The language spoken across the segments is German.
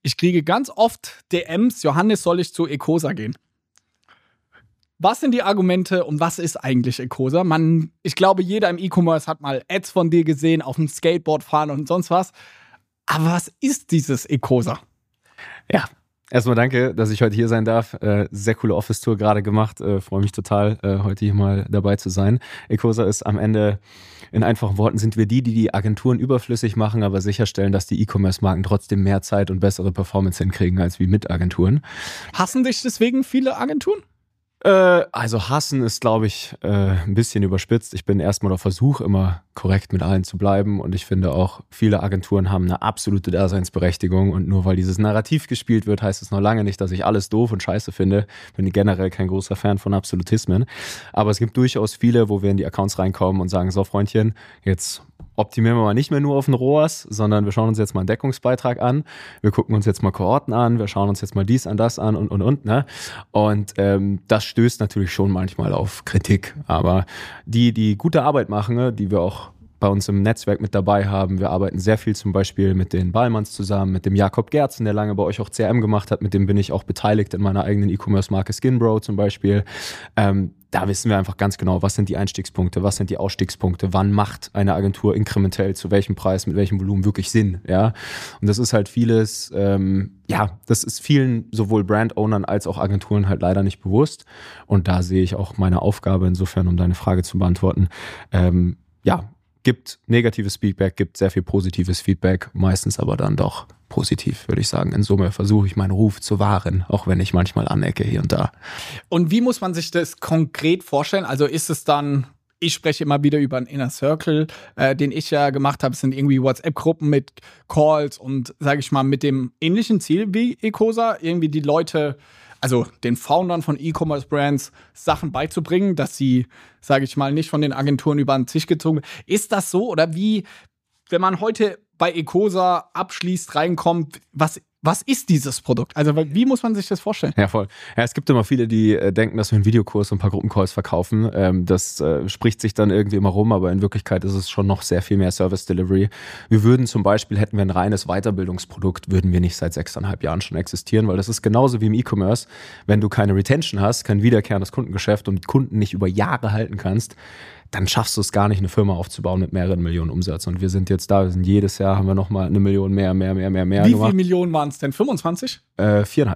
Ich kriege ganz oft DMs, Johannes, soll ich zu Ecosa gehen? Was sind die Argumente und was ist eigentlich Ecosa? Ich glaube, jeder im E-Commerce hat mal Ads von dir gesehen, auf dem Skateboard fahren und sonst was. Aber was ist dieses Ecosa? Ja, erstmal danke, dass ich heute hier sein darf. Sehr coole Office-Tour gerade gemacht. Freue mich total, heute hier mal dabei zu sein. Ecosa ist am Ende, in einfachen Worten, sind wir die Agenturen überflüssig machen, aber sicherstellen, dass die E-Commerce-Marken trotzdem mehr Zeit und bessere Performance hinkriegen als wie mit Agenturen. Hassen dich deswegen viele Agenturen? Also hassen ist, glaube ich, ein bisschen überspitzt. Ich bin erstmal auf Versuch, immer korrekt mit allen zu bleiben und ich finde auch, viele Agenturen haben eine absolute Daseinsberechtigung und nur weil dieses Narrativ gespielt wird, heißt es noch lange nicht, dass ich alles doof und scheiße finde. Bin generell kein großer Fan von Absolutismen, aber es gibt durchaus viele, wo wir in die Accounts reinkommen und sagen, so Freundchen, jetzt optimieren wir mal nicht mehr nur auf den ROAS, sondern wir schauen uns jetzt mal einen Deckungsbeitrag an, wir gucken uns jetzt mal Kohorten an, wir schauen uns jetzt mal dies an das an und, ne? Und das stößt natürlich schon manchmal auf Kritik, aber die gute Arbeit machen, ne, die wir auch bei uns im Netzwerk mit dabei haben. Wir arbeiten sehr viel zum Beispiel mit den Ballmanns zusammen, mit dem Jakob Gerzen, der lange bei euch auch CRM gemacht hat, mit dem bin ich auch beteiligt in meiner eigenen E-Commerce-Marke Skinbro zum Beispiel. Da wissen wir einfach ganz genau, was sind die Einstiegspunkte, was sind die Ausstiegspunkte, wann macht eine Agentur inkrementell, zu welchem Preis, mit welchem Volumen wirklich Sinn, ja. Und das ist halt vieles, das ist vielen sowohl Brand-Ownern als auch Agenturen halt leider nicht bewusst. Und da sehe ich auch meine Aufgabe insofern, um deine Frage zu beantworten, gibt negatives Feedback, gibt sehr viel positives Feedback, meistens aber dann doch positiv, würde ich sagen. In Summe versuche ich meinen Ruf zu wahren, auch wenn ich manchmal anecke hier und da. Und wie muss man sich das konkret vorstellen? Also ist es dann, ich spreche immer wieder über einen Inner Circle, den ich ja gemacht habe, es sind irgendwie WhatsApp-Gruppen mit Calls und, sage ich mal, mit dem ähnlichen Ziel wie Ecosa, irgendwie die Leute, also den Foundern von E-Commerce-Brands Sachen beizubringen, dass sie, sage ich mal, nicht von den Agenturen über den Tisch gezogen werden. Ist das so? Oder wie, wenn man heute bei Ecosa abschließt, reinkommt, was ist dieses Produkt? Also wie muss man sich das vorstellen? Ja, voll. Ja, es gibt immer viele, die denken, dass wir einen Videokurs und ein paar Gruppencalls verkaufen. Das spricht sich dann irgendwie immer rum, aber in Wirklichkeit ist es schon noch sehr viel mehr Service Delivery. Wir würden zum Beispiel, hätten wir ein reines Weiterbildungsprodukt, würden wir nicht seit 6,5 Jahren schon existieren, weil das ist genauso wie im E-Commerce. Wenn du keine Retention hast, kein wiederkehrendes Kundengeschäft und Kunden nicht über Jahre halten kannst, dann schaffst du es gar nicht, eine Firma aufzubauen mit mehreren Millionen Umsatz. Und wir sind jetzt da, jedes Jahr haben wir nochmal 1 Million mehr Wie gemacht. viele Millionen waren es denn? 25? 4,5.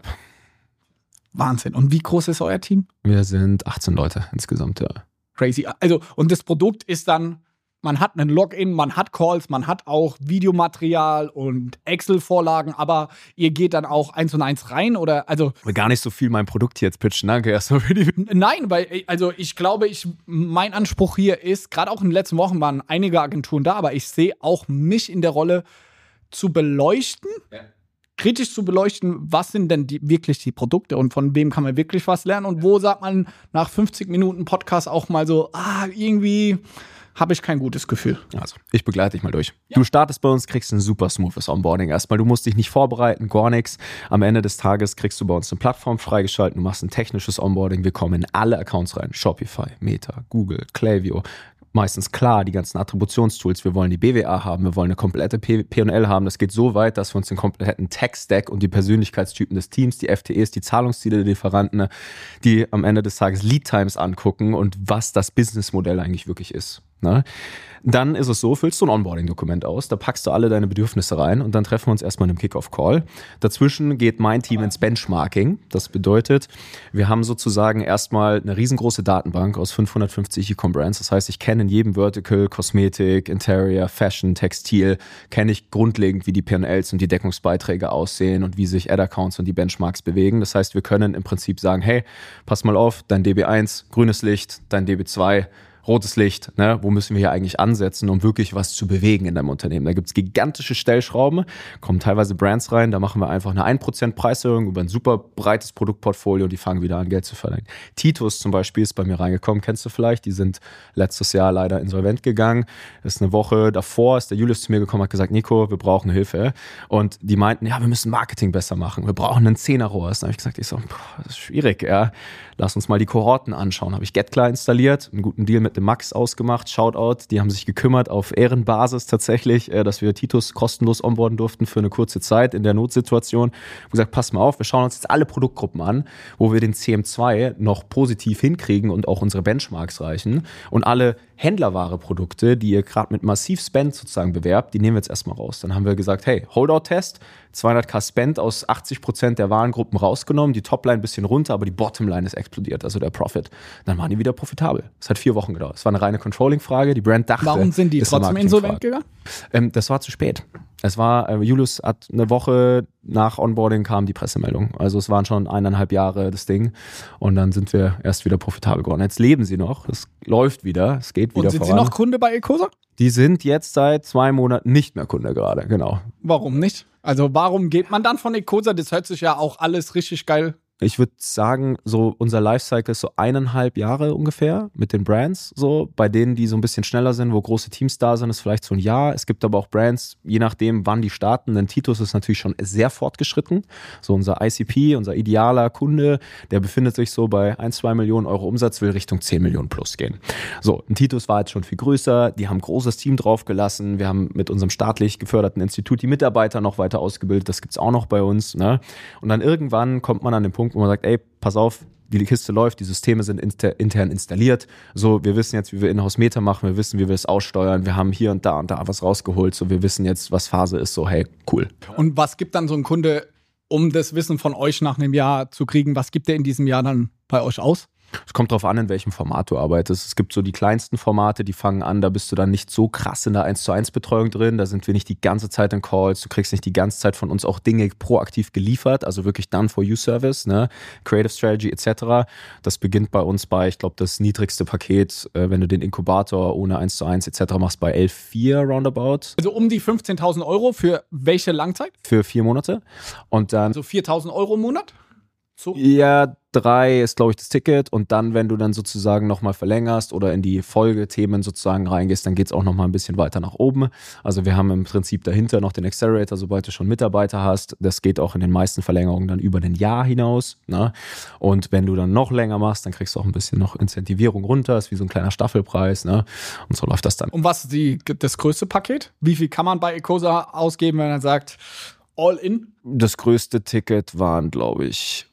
Wahnsinn. Und wie groß ist euer Team? Wir sind 18 Leute insgesamt, ja. Crazy. Also, und das Produkt ist dann, man hat einen Login, man hat Calls, man hat auch Videomaterial und Excel-Vorlagen, aber ihr geht dann auch 1&1 rein oder, also. Gar nicht so viel mein Produkt jetzt pitchen, danke erstmal für die. Nein, weil, also ich glaube, mein Anspruch hier ist, gerade auch in den letzten Wochen waren einige Agenturen da, aber ich sehe auch mich in der Rolle zu beleuchten, kritisch zu beleuchten, was sind denn wirklich die Produkte und von wem kann man wirklich was lernen und wo sagt man nach 50 Minuten Podcast auch mal so, irgendwie habe ich kein gutes Gefühl. Also, ich begleite dich mal durch. Ja. Du startest bei uns, kriegst ein super smoothes Onboarding erstmal. Du musst dich nicht vorbereiten, gar nichts. Am Ende des Tages kriegst du bei uns eine Plattform freigeschaltet, du machst ein technisches Onboarding. Wir kommen in alle Accounts rein. Shopify, Meta, Google, Klaviyo. Meistens klar, die ganzen Attributionstools. Wir wollen die BWA haben, wir wollen eine komplette P&L haben. Das geht so weit, dass wir uns den kompletten Tech-Stack und die Persönlichkeitstypen des Teams, die FTEs, die Zahlungsziele der Lieferanten, die am Ende des Tages Lead-Times angucken und was das Businessmodell eigentlich wirklich ist. Ne? Dann ist es so, füllst du ein Onboarding-Dokument aus, da packst du alle deine Bedürfnisse rein und dann treffen wir uns erstmal in einem Kick-Off-Call. Dazwischen geht mein Team ins Benchmarking. Das bedeutet, wir haben sozusagen erstmal eine riesengroße Datenbank aus 550 E-Com-Brands. Das heißt, ich kenne in jedem Vertical, Kosmetik, Interior, Fashion, Textil, kenne ich grundlegend, wie die P&Ls und die Deckungsbeiträge aussehen und wie sich Ad-Accounts und die Benchmarks bewegen. Das heißt, wir können im Prinzip sagen, hey, pass mal auf, dein DB1, grünes Licht, dein DB2, rotes Licht, ne? Wo müssen wir hier eigentlich ansetzen, um wirklich was zu bewegen in deinem Unternehmen? Da gibt es gigantische Stellschrauben, kommen teilweise Brands rein, da machen wir einfach eine 1% Preiserhöhung über ein super breites Produktportfolio und die fangen wieder an, Geld zu verdienen. Titus zum Beispiel ist bei mir reingekommen, kennst du vielleicht, die sind letztes Jahr leider insolvent gegangen. Das ist eine Woche davor, ist der Julius zu mir gekommen, hat gesagt, Nico, wir brauchen Hilfe. Und die meinten, ja, wir müssen Marketing besser machen, wir brauchen einen 10er-ROAS. Dann habe ich gesagt, das ist schwierig, ja. Lass uns mal die Kohorten anschauen. Habe ich GetKlar installiert, einen guten Deal mit mit dem Max ausgemacht, Shoutout, die haben sich gekümmert auf Ehrenbasis tatsächlich, dass wir Titus kostenlos onboarden durften für eine kurze Zeit in der Notsituation. Ich habe gesagt, pass mal auf, wir schauen uns jetzt alle Produktgruppen an, wo wir den CM2 noch positiv hinkriegen und auch unsere Benchmarks reichen. Und alle Händlerware-Produkte, die ihr gerade mit massiv Spend sozusagen bewerbt, die nehmen wir jetzt erstmal raus. Dann haben wir gesagt, hey, Holdout-Test, 200k Spend aus 80% der Warengruppen rausgenommen, die Topline ein bisschen runter, aber die Bottomline ist explodiert, also der Profit. Dann waren die wieder profitabel. Es hat 4 Wochen gedauert. Es war eine reine Controlling-Frage. Die Brand dachte, warum sind die trotzdem insolvent gegangen? Das war zu spät. Es war, Julius hat eine Woche nach Onboarding kam die Pressemeldung. Also es waren schon 1,5 Jahre das Ding. Und dann sind wir erst wieder profitabel geworden. Jetzt leben sie noch. Es läuft wieder. Es geht wieder voran. Und sind sie noch Kunde bei Ecosa? Die sind jetzt seit 2 Monaten nicht mehr Kunde gerade, genau. Warum nicht? Also warum geht man dann von Ecosa? Das hört sich ja auch alles richtig geil. Ich würde sagen, so unser Lifecycle ist so 1,5 Jahre ungefähr mit den Brands. So bei denen, die so ein bisschen schneller sind, wo große Teams da sind, ist vielleicht so ein Jahr. Es gibt aber auch Brands, je nachdem, wann die starten. Denn Titus ist natürlich schon sehr fortgeschritten. So unser ICP, unser idealer Kunde, der befindet sich so bei 1-2 Millionen Euro Umsatz, will Richtung 10 Millionen plus gehen. So, ein Titus war jetzt schon viel größer. Die haben ein großes Team draufgelassen. Wir haben mit unserem staatlich geförderten Institut die Mitarbeiter noch weiter ausgebildet. Das gibt es auch noch bei uns. Ne? Und dann irgendwann kommt man an den Punkt, wo man sagt, ey, pass auf, die Kiste läuft, die Systeme sind intern installiert. So, wir wissen jetzt, wie wir Inhouse-Meter machen, wir wissen, wie wir es aussteuern, wir haben hier und da was rausgeholt, so, wir wissen jetzt, was Phase ist, so, hey, cool. Und was gibt dann so ein Kunde, um das Wissen von euch nach einem Jahr zu kriegen, was gibt der in diesem Jahr dann bei euch aus? Es kommt darauf an, in welchem Format du arbeitest. Es gibt so die kleinsten Formate, die fangen an, da bist du dann nicht so krass in der 1:1 Betreuung drin. Da sind wir nicht die ganze Zeit in Calls. Du kriegst nicht die ganze Zeit von uns auch Dinge proaktiv geliefert, also wirklich Done-for-You-Service, ne? Creative Strategy etc. Das beginnt bei uns bei, ich glaube, das niedrigste Paket, wenn du den Inkubator ohne 1:1 etc. machst, bei 11,4 roundabout. Also um die 15.000 Euro für welche Langzeit? Für 4 Monate. Und dann also 4.000 Euro im Monat? So? Ja, 3 ist, glaube ich, das Ticket. Und dann, wenn du dann sozusagen nochmal verlängerst oder in die Folgethemen sozusagen reingehst, dann geht es auch nochmal ein bisschen weiter nach oben. Also wir haben im Prinzip dahinter noch den Accelerator, sobald du schon Mitarbeiter hast. Das geht auch in den meisten Verlängerungen dann über ein Jahr hinaus. Ne? Und wenn du dann noch länger machst, dann kriegst du auch ein bisschen noch Incentivierung runter. Ist wie so ein kleiner Staffelpreis. Ne? Und so läuft das dann. Und was ist das größte Paket? Wie viel kann man bei Ecosa ausgeben, wenn man sagt, all in? Das größte Ticket waren, glaube ich,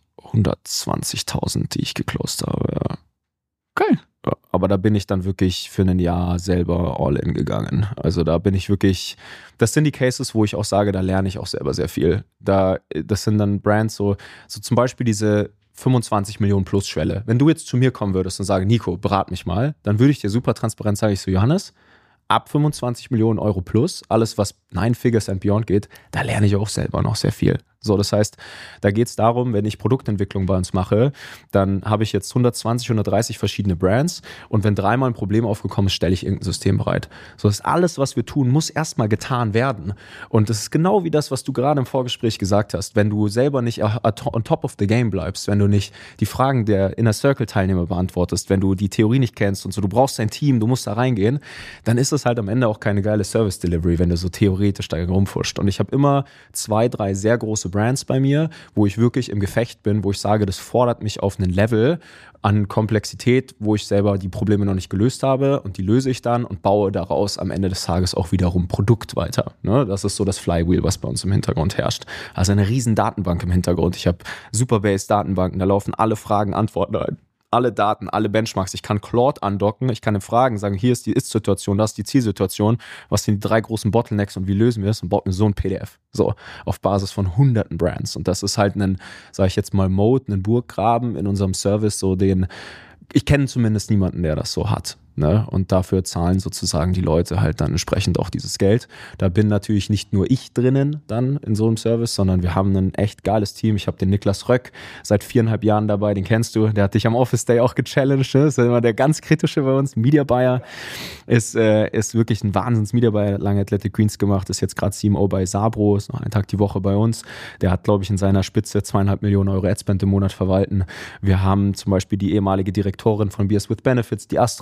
120.000, die ich geclosed habe, ja. Geil. Ja, aber da bin ich dann wirklich für ein Jahr selber all in gegangen. Also da bin ich wirklich, das sind die Cases, wo ich auch sage, da lerne ich auch selber sehr viel. Das sind dann Brands, so zum Beispiel diese 25 Millionen plus Schwelle. Wenn du jetzt zu mir kommen würdest und sagen, Nico, berat mich mal, dann würde ich dir super transparent sagen, ich so, Johannes, ab 25 Millionen Euro plus, alles was 9 Figures and beyond geht, da lerne ich auch selber noch sehr viel. So, das heißt, da geht es darum, wenn ich Produktentwicklung bei uns mache, dann habe ich jetzt 120, 130 verschiedene Brands und wenn 3-mal ein Problem aufgekommen ist, stelle ich irgendein System bereit. So, das ist alles, was wir tun, muss erstmal getan werden. Und das ist genau wie das, was du gerade im Vorgespräch gesagt hast. Wenn du selber nicht on top of the game bleibst, wenn du nicht die Fragen der Inner Circle Teilnehmer beantwortest, wenn du die Theorie nicht kennst und so, du brauchst ein Team, du musst da reingehen, dann ist es halt am Ende auch keine geile Service Delivery, wenn du so theoretisch da rumfuscht. Und ich habe immer 2, 3 sehr große Brands bei mir, wo ich wirklich im Gefecht bin, wo ich sage, das fordert mich auf einen Level an Komplexität, wo ich selber die Probleme noch nicht gelöst habe und die löse ich dann und baue daraus am Ende des Tages auch wiederum Produkt weiter. Ne? Das ist so das Flywheel, was bei uns im Hintergrund herrscht. Also eine riesen Datenbank im Hintergrund. Ich habe Superbase-Datenbanken, da laufen alle Fragen, Antworten rein. Alle Daten, alle Benchmarks. Ich kann Claude andocken, ich kann ihm Fragen sagen, hier ist die Ist-Situation, das ist die Zielsituation, was sind die 3 großen Bottlenecks und wie lösen wir es und baut mir so ein PDF. So, auf Basis von hunderten Brands. Und das ist halt ein, sage ich jetzt mal, Mode, ein Burggraben in unserem Service, so den, ich kenne zumindest niemanden, der das so hat. Ne? Und dafür zahlen sozusagen die Leute halt dann entsprechend auch dieses Geld. Da bin natürlich nicht nur ich drinnen dann in so einem Service, sondern wir haben ein echt geiles Team. Ich habe den Niklas Röck seit 4,5 Jahren dabei, den kennst du, der hat dich am Office Day auch gechallenged. Ne? Das ist immer der ganz kritische bei uns. Media Buyer ist wirklich ein Wahnsinns-Media Buyer, lange Athletic Greens gemacht, ist jetzt gerade CMO bei Sabro, ist noch einen Tag die Woche bei uns. Der hat, glaube ich, in seiner Spitze 2,5 Millionen Euro Adspend im Monat verwalten. Wir haben zum Beispiel die ehemalige Direktorin von Beers with Benefits, die Astrid bei uns,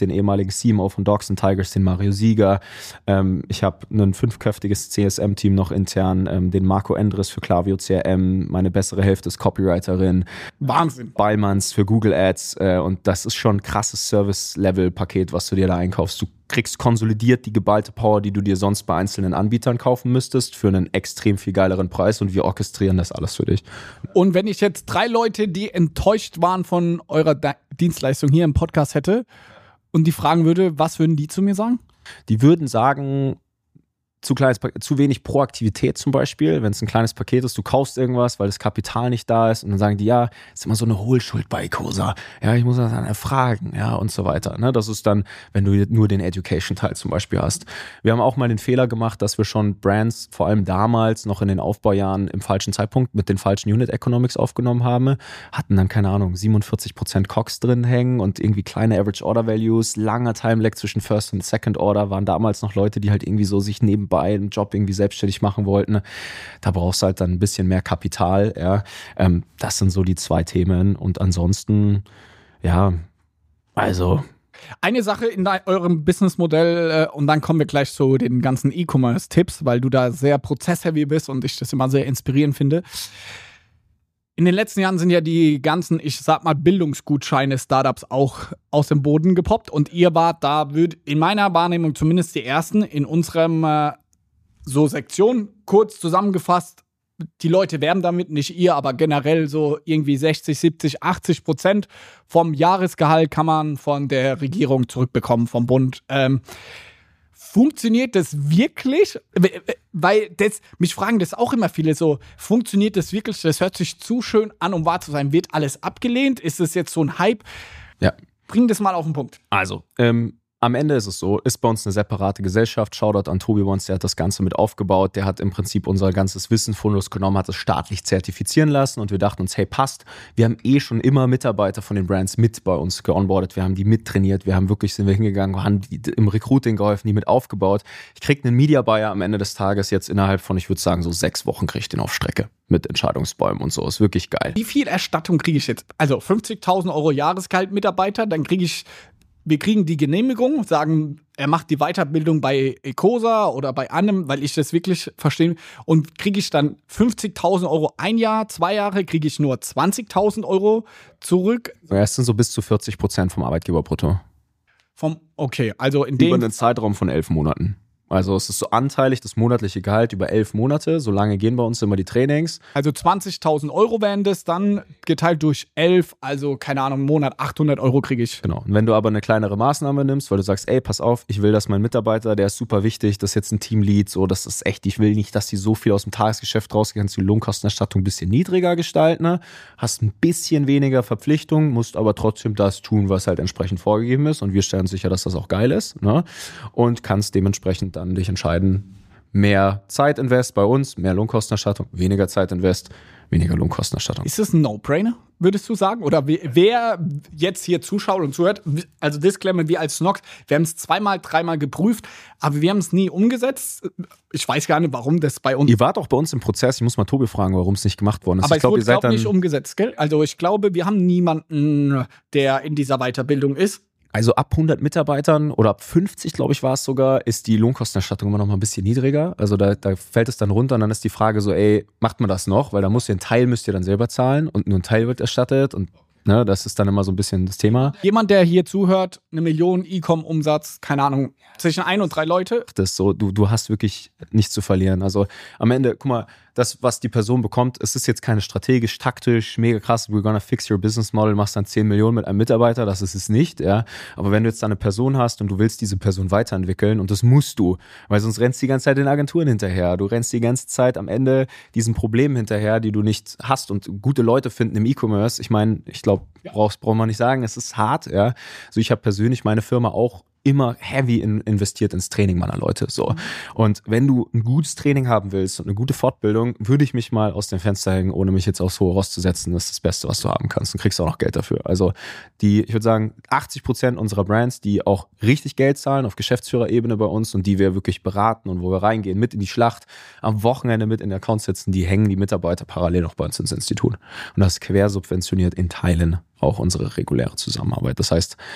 den ehemaligen CMO von Dogs and Tigers, den Mario Sieger. Ich habe ein 5-köpfiges CSM-Team noch intern, den Marco Endres für Klaviyo CRM, meine bessere Hälfte ist Copywriterin. Wahnsinn. Beilmanns für Google Ads und das ist schon ein krasses Service-Level-Paket, was du dir da einkaufst. Du kriegst konsolidiert die geballte Power, die du dir sonst bei einzelnen Anbietern kaufen müsstest, für einen extrem viel geileren Preis und wir orchestrieren das alles für dich. Und wenn ich jetzt 3 Leute, die enttäuscht waren von eurer Dienstleistung hier im Podcast hätte und die fragen würde, was würden die zu mir sagen? Die würden sagen, zu wenig Proaktivität zum Beispiel, wenn es ein kleines Paket ist, du kaufst irgendwas, weil das Kapital nicht da ist und dann sagen die, ja, ist immer so eine Hohlschuld bei Ecosa, ja, ich muss das dann erfragen, ja, und so weiter. Ne? Das ist dann, wenn du nur den Education-Teil zum Beispiel hast. Wir haben auch mal den Fehler gemacht, dass wir schon Brands, vor allem damals noch in den Aufbaujahren im falschen Zeitpunkt mit den falschen Unit Economics aufgenommen haben, hatten dann, keine Ahnung, 47% COGS drin hängen und irgendwie kleine Average Order Values, langer Time-Lag zwischen First und Second Order, waren damals noch Leute, die halt irgendwie so sich nebenbei einen Job irgendwie selbstständig machen wollten. Da brauchst du halt dann ein bisschen mehr Kapital. Ja. Das sind so die 2 Themen. Und ansonsten, ja, also. Eine Sache in eurem Businessmodell und dann kommen wir gleich zu den ganzen E-Commerce-Tipps, weil du da sehr prozessheavy bist und ich das immer sehr inspirierend finde. In den letzten Jahren sind ja die ganzen, ich sag mal, Bildungsgutscheine, Startups auch aus dem Boden gepoppt und ihr wart da, in meiner Wahrnehmung zumindest die Ersten in unserem so Sektion, kurz zusammengefasst, die Leute werben damit, nicht ihr, aber generell so irgendwie 60, 70, 80% vom Jahresgehalt kann man von der Regierung zurückbekommen, vom Bund. Funktioniert das wirklich? Weil mich fragen das auch immer viele so, funktioniert das wirklich? Das hört sich zu schön an, um wahr zu sein. Wird alles abgelehnt? Ist das jetzt so ein Hype? Ja. Bring das mal auf den Punkt. Also, am Ende ist es so, ist bei uns eine separate Gesellschaft. Shoutout an Tobi Wons, der hat das Ganze mit aufgebaut. Der hat im Prinzip unser ganzes Wissenfundus genommen, hat es staatlich zertifizieren lassen und wir dachten uns, hey, passt. Wir haben schon immer Mitarbeiter von den Brands mit bei uns geonboardet. Wir haben die mittrainiert. Wir haben wirklich, sind wir hingegangen, haben die im Recruiting geholfen, die mit aufgebaut. Ich kriege einen Media Buyer am Ende des Tages jetzt innerhalb von, ich würde sagen, so 6 Wochen kriege ich den auf Strecke mit Entscheidungsbäumen und so. Ist wirklich geil. Wie viel Erstattung kriege ich jetzt? Also 50.000 Euro Jahresgehalt Mitarbeiter, dann wir kriegen die Genehmigung, sagen, er macht die Weiterbildung bei Ecosa oder bei einem, weil ich das wirklich verstehe. Und kriege ich dann 50.000 Euro ein Jahr, 2 Jahre, kriege ich nur 20.000 Euro zurück. Es sind so bis zu 40% vom Arbeitgeberbrutto. Okay, also in dem... Über einen Zeitraum von 11 Monaten. Also es ist so anteilig das monatliche Gehalt über 11 Monate. So lange gehen bei uns immer die Trainings. Also 20.000 Euro wären das dann geteilt durch 11, also keine Ahnung, im Monat 800 Euro kriege ich. Genau. Und wenn du aber eine kleinere Maßnahme nimmst, weil du sagst, ey, pass auf, ich will, dass mein Mitarbeiter, der ist super wichtig, das ist jetzt ein Teamlead, so, das ist echt, ich will nicht, dass die so viel aus dem Tagesgeschäft rausgehen, kannst du die Lohnkostenerstattung ein bisschen niedriger gestalten, ne? Hast ein bisschen weniger Verpflichtung, musst aber trotzdem das tun, was halt entsprechend vorgegeben ist und wir stellen sicher, dass das auch geil ist, ne? Und kannst dementsprechend dann dich entscheiden, mehr Zeitinvest bei uns, mehr Lohnkostenerstattung, weniger Zeitinvest, weniger Lohnkostenerstattung. Ist das ein No-Brainer, würdest du sagen? Oder wer jetzt hier zuschaut und zuhört, also Disclaimer, wir als Snox, wir haben es 2-mal, 3-mal geprüft, aber wir haben es nie umgesetzt. Ich weiß gar nicht, warum das bei uns... Ihr wart auch bei uns im Prozess, ich muss mal Tobi fragen, warum es nicht gemacht worden ist. Aber ich glaube, ihr seid nicht umgesetzt, gell? Also ich glaube, wir haben niemanden, der in dieser Weiterbildung ist. Also ab 100 Mitarbeitern oder ab 50, glaube ich, war es sogar, ist die Lohnkostenerstattung immer noch mal ein bisschen niedriger. Also da fällt es dann runter und dann ist die Frage so, ey, macht man das noch? Weil da müsst ihr dann selber zahlen und nur ein Teil wird erstattet und ne, das ist dann immer so ein bisschen das Thema. Jemand, der hier zuhört, 1 Million E-Com-Umsatz, keine Ahnung, zwischen 1 und 3 Leute. Das ist so, du hast wirklich nichts zu verlieren. Also am Ende, guck mal, das, was die Person bekommt, es ist jetzt keine strategisch, taktisch, mega krass, we're gonna fix your business model, machst dann 10 Millionen mit einem Mitarbeiter, das ist es nicht, ja. Aber wenn du jetzt da eine Person hast und du willst diese Person weiterentwickeln und das musst du, weil sonst rennst du die ganze Zeit den Agenturen hinterher, du rennst die ganze Zeit am Ende diesen Problemen hinterher, die du nicht hast und gute Leute finden im E-Commerce, ich meine, ich glaube, braucht man nicht sagen, es ist hart, ja. Also ich habe persönlich meine Firma auch immer heavy investiert ins Training meiner Leute. So. Und wenn du ein gutes Training haben willst und eine gute Fortbildung, würde ich mich mal aus dem Fenster hängen, ohne mich jetzt aufs hohe Ross zu setzen. Das ist das Beste, was du haben kannst und kriegst auch noch Geld dafür. Also ich würde sagen, 80% unserer Brands, die auch richtig Geld zahlen auf Geschäftsführerebene bei uns und die wir wirklich beraten und wo wir reingehen, mit in die Schlacht, am Wochenende mit in der Account sitzen, die hängen die Mitarbeiter parallel noch bei uns ins Institut. Und das quersubventioniert in Teilen auch unsere reguläre Zusammenarbeit. Das heißt,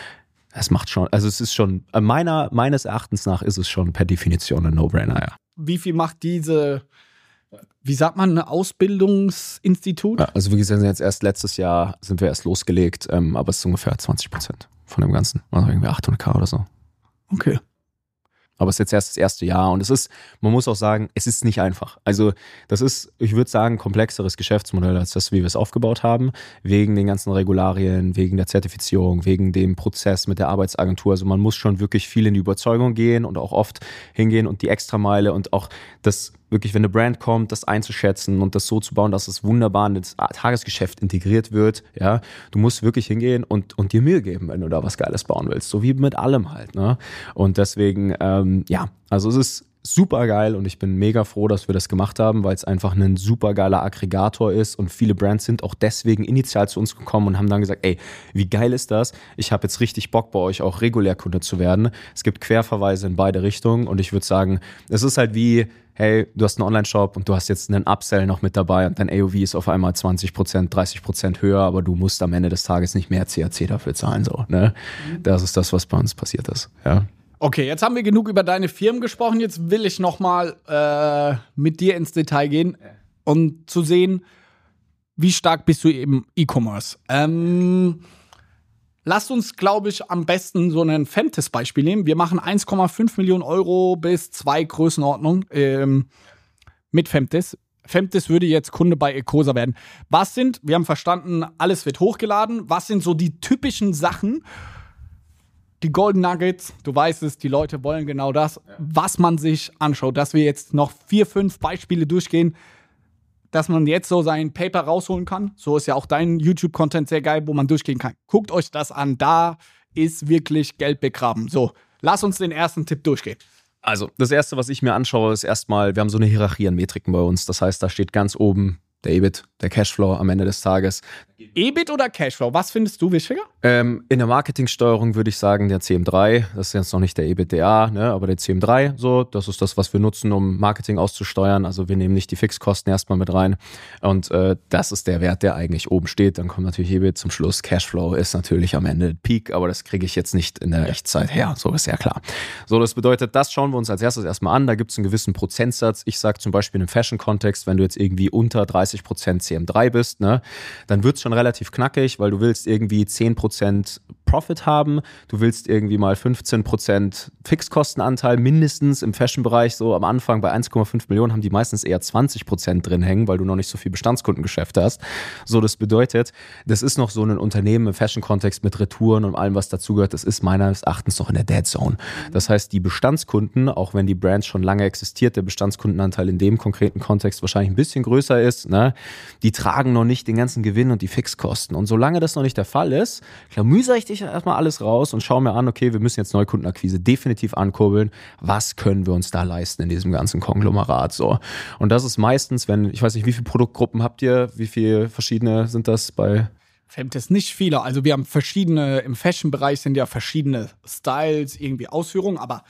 Es macht schon, also es ist schon, meines Erachtens nach ist es schon per Definition ein No-Brainer, ja. Wie viel macht wie sagt man, ein Ausbildungsinstitut? Ja, also wie gesagt, jetzt erst letztes Jahr sind wir erst losgelegt, aber es ist ungefähr 20% von dem Ganzen. Also irgendwie 800.000 oder so. Okay. Aber es ist jetzt erst das erste Jahr und man muss auch sagen, es ist nicht einfach. Also das ist, ich würde sagen, ein komplexeres Geschäftsmodell als das, wie wir es aufgebaut haben, wegen den ganzen Regularien, wegen der Zertifizierung, wegen dem Prozess mit der Arbeitsagentur. Also man muss schon wirklich viel in die Überzeugung gehen und auch oft hingehen und die Extrameile und auch das wirklich, wenn eine Brand kommt, das einzuschätzen und das so zu bauen, dass es wunderbar in das Tagesgeschäft integriert wird. Ja, du musst wirklich hingehen und dir Mühe geben, wenn du da was Geiles bauen willst. So wie mit allem halt. Ne? Und deswegen, also es ist super geil und ich bin mega froh, dass wir das gemacht haben, weil es einfach ein super geiler Aggregator ist und viele Brands sind auch deswegen initial zu uns gekommen und haben dann gesagt, ey, wie geil ist das? Ich habe jetzt richtig Bock bei euch auch regulär Kunde zu werden. Es gibt Querverweise in beide Richtungen und ich würde sagen, es ist halt wie, hey, du hast einen Online-Shop und du hast jetzt einen Upsell noch mit dabei und dein AOV ist auf einmal 20%, 30% höher, aber du musst am Ende des Tages nicht mehr CAC dafür zahlen. So, ne? Das ist das, was bei uns passiert ist. Ja. Okay, jetzt haben wir genug über deine Firmen gesprochen. Jetzt will ich noch mal mit dir ins Detail gehen und zu sehen, wie stark bist du im E-Commerce. Lasst uns, glaube ich, am besten so ein Femtest-Beispiel nehmen. Wir machen 1,5 Millionen Euro bis 2 Größenordnungen mit Femtest. Femtest würde jetzt Kunde bei Ecosa werden. Wir haben verstanden, alles wird hochgeladen. Was sind so die typischen Sachen, die Golden Nuggets, du weißt es, die Leute wollen genau das, was man sich anschaut, dass wir jetzt noch 4, 5 Beispiele durchgehen, dass man jetzt so sein Paper rausholen kann. So ist ja auch dein YouTube-Content sehr geil, wo man durchgehen kann. Guckt euch das an, da ist wirklich Geld begraben. So, lass uns den ersten Tipp durchgehen. Also, das Erste, was ich mir anschaue, ist erstmal, wir haben so eine Hierarchie an Metriken bei uns. Das heißt, da steht ganz oben der EBIT, der Cashflow am Ende des Tages. EBIT oder Cashflow? Was findest du wichtiger? In der Marketingsteuerung würde ich sagen, der CM3, das ist jetzt noch nicht der EBITDA, ne, aber der CM3, so, das ist das, was wir nutzen, um Marketing auszusteuern. Also wir nehmen nicht die Fixkosten erstmal mit rein und das ist der Wert, der eigentlich oben steht. Dann kommt natürlich EBIT zum Schluss. Cashflow ist natürlich am Ende Peak, aber das kriege ich jetzt nicht in der Echtzeit her, so ist ja klar. So, das bedeutet, das schauen wir uns als erstes erstmal an. Da gibt es einen gewissen Prozentsatz. Ich sage zum Beispiel im Fashion-Kontext, wenn du jetzt irgendwie unter 30% CM3 bist, ne, dann wird es schon relativ knackig, weil du willst irgendwie 10% Profit haben, du willst irgendwie mal 15% Fixkostenanteil mindestens im Fashion-Bereich, so am Anfang bei 1,5 Millionen haben die meistens eher 20% drin hängen, weil du noch nicht so viel Bestandskundengeschäft hast. So, das bedeutet, das ist noch so ein Unternehmen im Fashion-Kontext mit Retouren und allem, was dazugehört, das ist meines Erachtens noch in der Dead Zone. Das heißt, die Bestandskunden, auch wenn die Brand schon lange existiert, der Bestandskundenanteil in dem konkreten Kontext wahrscheinlich ein bisschen größer ist, ne, die tragen noch nicht den ganzen Gewinn und die Fixkosten. Und solange das noch nicht der Fall ist, klamüser ich dich erstmal alles raus und schaue mir an, okay, wir müssen jetzt Neukundenakquise definitiv ankurbeln. Was können wir uns da leisten in diesem ganzen Konglomerat? So. Und das ist meistens, ich weiß nicht, wie viele Produktgruppen habt ihr? Wie viele verschiedene sind das bei? Femtest nicht viele. Also wir haben verschiedene, im Fashion-Bereich sind ja verschiedene Styles, irgendwie Ausführungen, aber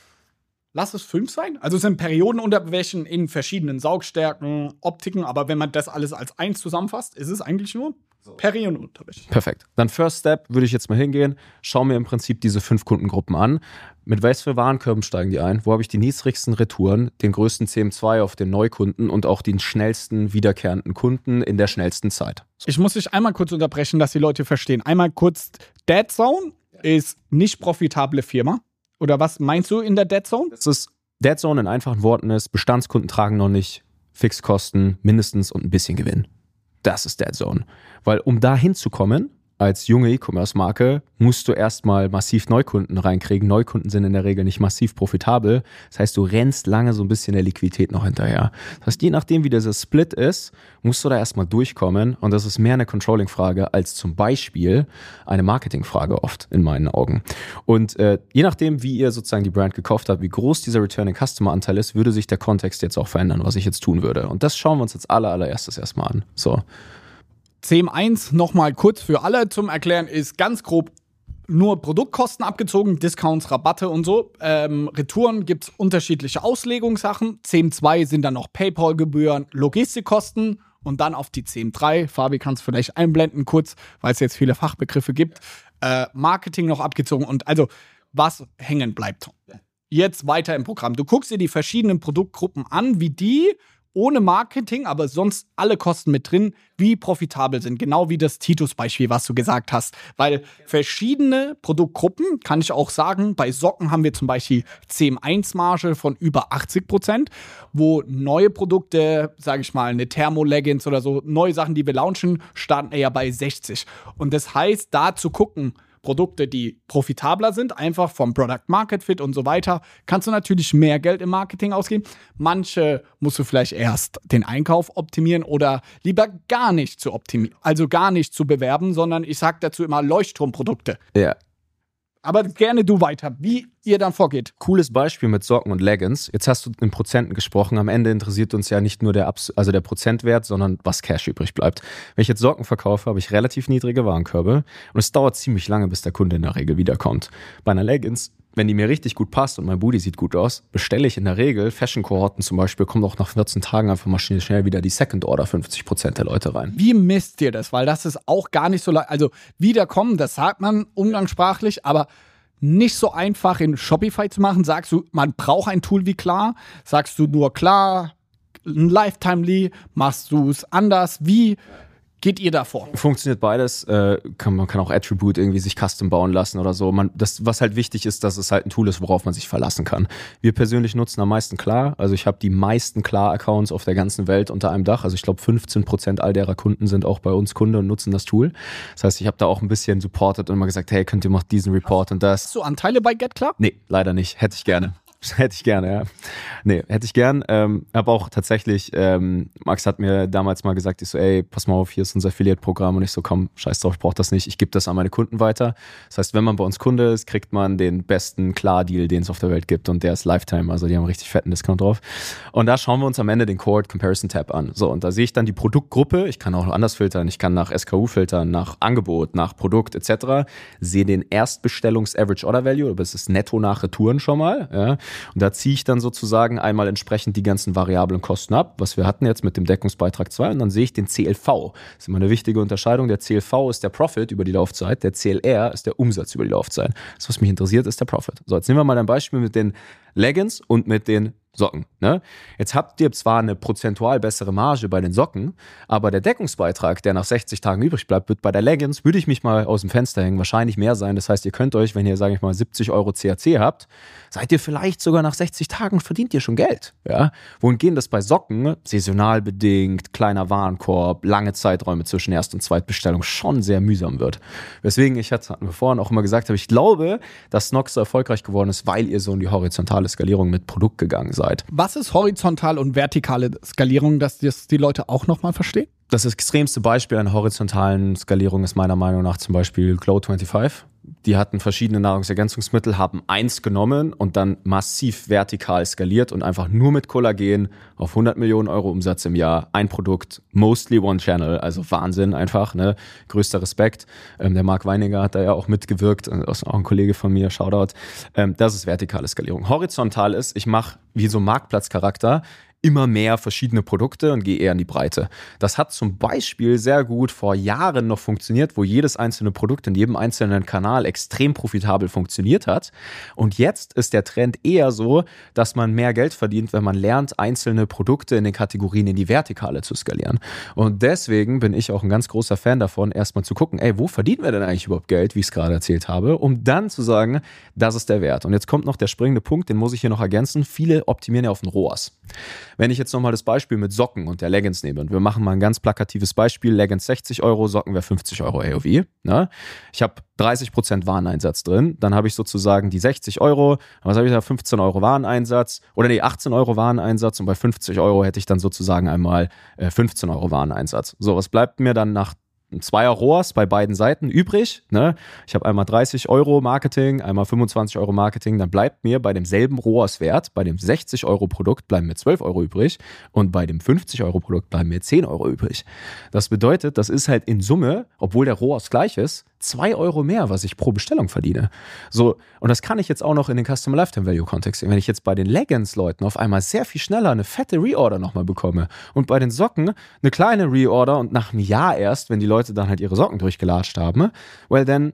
lass es 5 sein. Also es sind Periodenunterwäschen in verschiedenen Saugstärken, Optiken, aber wenn man das alles als eins zusammenfasst, ist es eigentlich nur Periodenunterwäsche. Perfekt. Dann First Step würde ich jetzt mal hingehen, schau mir im Prinzip diese 5 Kundengruppen an. Mit was für Warenkörben steigen die ein? Wo habe ich die niedrigsten Retouren, den größten CM2 auf den Neukunden und auch den schnellsten wiederkehrenden Kunden in der schnellsten Zeit? Ich muss dich einmal kurz unterbrechen, dass die Leute verstehen. Einmal kurz, Dead Zone ist nicht profitable Firma. Oder was meinst du in der Dead Zone? Das ist Dead Zone in einfachen Worten ist, Bestandskunden tragen noch nicht Fixkosten mindestens und ein bisschen Gewinn. Das ist Dead Zone. Weil um da hinzukommen, als junge E-Commerce-Marke, musst du erstmal massiv Neukunden reinkriegen. Neukunden sind in der Regel nicht massiv profitabel. Das heißt, du rennst lange so ein bisschen der Liquidität noch hinterher. Das heißt, je nachdem, wie dieser Split ist, musst du da erstmal durchkommen. Und das ist mehr eine Controlling-Frage als zum Beispiel eine Marketing-Frage oft in meinen Augen. Und je nachdem, wie ihr sozusagen die Brand gekauft habt, wie groß dieser Returning-Customer-Anteil ist, würde sich der Kontext jetzt auch verändern, was ich jetzt tun würde. Und das schauen wir uns jetzt allererstes erstmal an. So. CM1 nochmal kurz für alle zum Erklären, ist ganz grob nur Produktkosten abgezogen, Discounts, Rabatte und so. Retouren gibt es unterschiedliche Auslegungssachen. CM2 sind dann noch PayPal-Gebühren, Logistikkosten und dann auf die CM3. Fabi kann es vielleicht einblenden kurz, weil es jetzt viele Fachbegriffe gibt. Marketing noch abgezogen und also was hängen bleibt. Jetzt weiter im Programm. Du guckst dir die verschiedenen Produktgruppen an, wie die ohne Marketing, aber sonst alle Kosten mit drin, wie profitabel sind. Genau wie das Titus-Beispiel, was du gesagt hast. Weil verschiedene Produktgruppen, kann ich auch sagen, bei Socken haben wir zum Beispiel CM1-Marge von über 80%, wo neue Produkte, sage ich mal, eine Thermo-Leggings oder so, neue Sachen, die wir launchen, starten eher bei 60. Und das heißt, da zu gucken, Produkte, die profitabler sind, einfach vom Product Market Fit und so weiter, kannst du natürlich mehr Geld im Marketing ausgeben. Manche musst du vielleicht erst den Einkauf optimieren oder lieber gar nicht zu optimieren, also gar nicht zu bewerben, sondern ich sage dazu immer Leuchtturmprodukte. Ja. Aber gerne du weiter, wie ihr dann vorgeht. Cooles Beispiel mit Socken und Leggings. Jetzt hast du in Prozenten gesprochen. Am Ende interessiert uns ja nicht nur der Prozentwert, sondern was Cash übrig bleibt. Wenn ich jetzt Socken verkaufe, habe ich relativ niedrige Warenkörbe und es dauert ziemlich lange, bis der Kunde in der Regel wiederkommt. Bei einer Leggings, wenn die mir richtig gut passt und mein Booty sieht gut aus, bestelle ich in der Regel, Fashion-Kohorten zum Beispiel, kommt auch nach 14 Tagen einfach mal schnell wieder die Second Order 50% der Leute rein. Wie misst ihr das? Weil das ist auch gar nicht so leicht. Also wiederkommen, das sagt man umgangssprachlich, aber nicht so einfach in Shopify zu machen. Sagst du, man braucht ein Tool wie Klar? Sagst du nur Klar, ein Lifetime-Lee? Machst du es anders? Wie geht ihr da vor? Funktioniert beides. Man kann auch Attribute irgendwie sich custom bauen lassen oder so. Was halt wichtig ist, dass es halt ein Tool ist, worauf man sich verlassen kann. Wir persönlich nutzen am meisten Klar. Also ich habe die meisten Klar-Accounts auf der ganzen Welt unter einem Dach. Also ich glaube 15% all derer Kunden sind auch bei uns Kunde und nutzen das Tool. Das heißt, ich habe da auch ein bisschen supportet und immer gesagt, hey, könnt ihr mal diesen Report und das. Hast du Anteile bei GetKlar? Nee, leider nicht. Hätte ich gerne. Hätte ich gerne, ja. Nee, hätte ich gern. Aber auch tatsächlich, Max hat mir damals mal gesagt, ich so, ey, pass mal auf, hier ist unser Affiliate-Programm und ich so, komm, scheiß drauf, ich brauch das nicht, ich gebe das an meine Kunden weiter. Das heißt, wenn man bei uns Kunde ist, kriegt man den besten Klar-Deal, den es auf der Welt gibt und der ist Lifetime, also die haben einen richtig fetten Discount drauf. Und da schauen wir uns am Ende den Cohort Comparison Tab an. So, und da sehe ich dann die Produktgruppe, ich kann auch anders filtern, ich kann nach SKU filtern, nach Angebot, nach Produkt etc., sehe den Erstbestellungs-Average Order Value, das ist netto nach Retouren schon mal, ja. Und da ziehe ich dann sozusagen einmal entsprechend die ganzen variablen Kosten ab, was wir hatten jetzt mit dem Deckungsbeitrag 2 und dann sehe ich den CLV. Das ist immer eine wichtige Unterscheidung. Der CLV ist der Profit über die Laufzeit, der CLR ist der Umsatz über die Laufzeit. Das, was mich interessiert, ist der Profit. So, jetzt nehmen wir mal ein Beispiel mit den Leggings und mit den Socken. Ne? Jetzt habt ihr zwar eine prozentual bessere Marge bei den Socken, aber der Deckungsbeitrag, der nach 60 Tagen übrig bleibt, wird bei der Leggings, würde ich mich mal aus dem Fenster hängen, wahrscheinlich mehr sein. Das heißt, ihr könnt euch, wenn ihr, sage ich mal, 70 Euro CAC habt, seid ihr vielleicht sogar nach 60 Tagen, verdient ihr schon Geld. Ja? Wohingegen das bei Socken, saisonal bedingt, kleiner Warenkorb, lange Zeiträume zwischen Erst- und Zweitbestellung schon sehr mühsam wird. Weswegen hatten wir vorhin auch immer gesagt, ich glaube, dass Snox so erfolgreich geworden ist, weil ihr so in die horizontale Skalierung mit Produkt gegangen seid. Was ist horizontal und vertikale Skalierung, dass das die Leute auch nochmal verstehen? Das extremste Beispiel einer horizontalen Skalierung ist meiner Meinung nach zum Beispiel Glow25. Die hatten verschiedene Nahrungsergänzungsmittel, haben eins genommen und dann massiv vertikal skaliert und einfach nur mit Kollagen auf 100 Millionen Euro Umsatz im Jahr, ein Produkt, mostly one channel, also Wahnsinn einfach, ne? Größter Respekt. Der Marc Weininger hat da ja auch mitgewirkt, auch ein Kollege von mir, Shoutout. Das ist vertikale Skalierung. Horizontal ist, ich mache wie so Marktplatzcharakter immer mehr verschiedene Produkte und gehe eher in die Breite. Das hat zum Beispiel sehr gut vor Jahren noch funktioniert, wo jedes einzelne Produkt in jedem einzelnen Kanal extrem profitabel funktioniert hat. Und jetzt ist der Trend eher so, dass man mehr Geld verdient, wenn man lernt, einzelne Produkte in den Kategorien in die Vertikale zu skalieren. Und deswegen bin ich auch ein ganz großer Fan davon, erstmal zu gucken, ey, wo verdienen wir denn eigentlich überhaupt Geld, wie ich es gerade erzählt habe, um dann zu sagen, das ist der Wert. Und jetzt kommt noch der springende Punkt, den muss ich hier noch ergänzen. Viele optimieren ja auf den ROAS. Wenn ich jetzt nochmal das Beispiel mit Socken und der Leggings nehme und wir machen mal ein ganz plakatives Beispiel, Leggings 60 Euro, Socken wäre 50 Euro AOV. Ne? Ich habe 30% Wareneinsatz drin, dann habe ich sozusagen die 60 Euro, was habe ich da, 15 Euro Wareneinsatz, 18 Euro Wareneinsatz und bei 50 Euro hätte ich dann sozusagen einmal 15 Euro Wareneinsatz. So, was bleibt mir dann nach ein 2er ROAS bei beiden Seiten übrig. Ne? Ich habe einmal 30 Euro Marketing, einmal 25 Euro Marketing. Dann bleibt mir bei demselben ROAS-Wert, bei dem 60 Euro Produkt bleiben mir 12 Euro übrig und bei dem 50 Euro Produkt bleiben mir 10 Euro übrig. Das bedeutet, das ist halt in Summe, obwohl der ROAS gleich ist, 2 Euro mehr, was ich pro Bestellung verdiene. So, und das kann ich jetzt auch noch in den Customer Lifetime Value Kontext sehen. Wenn ich jetzt bei den Leggings-Leuten auf einmal sehr viel schneller eine fette Reorder nochmal bekomme und bei den Socken eine kleine Reorder und nach einem Jahr erst, wenn die Leute dann halt ihre Socken durchgelatscht haben, well then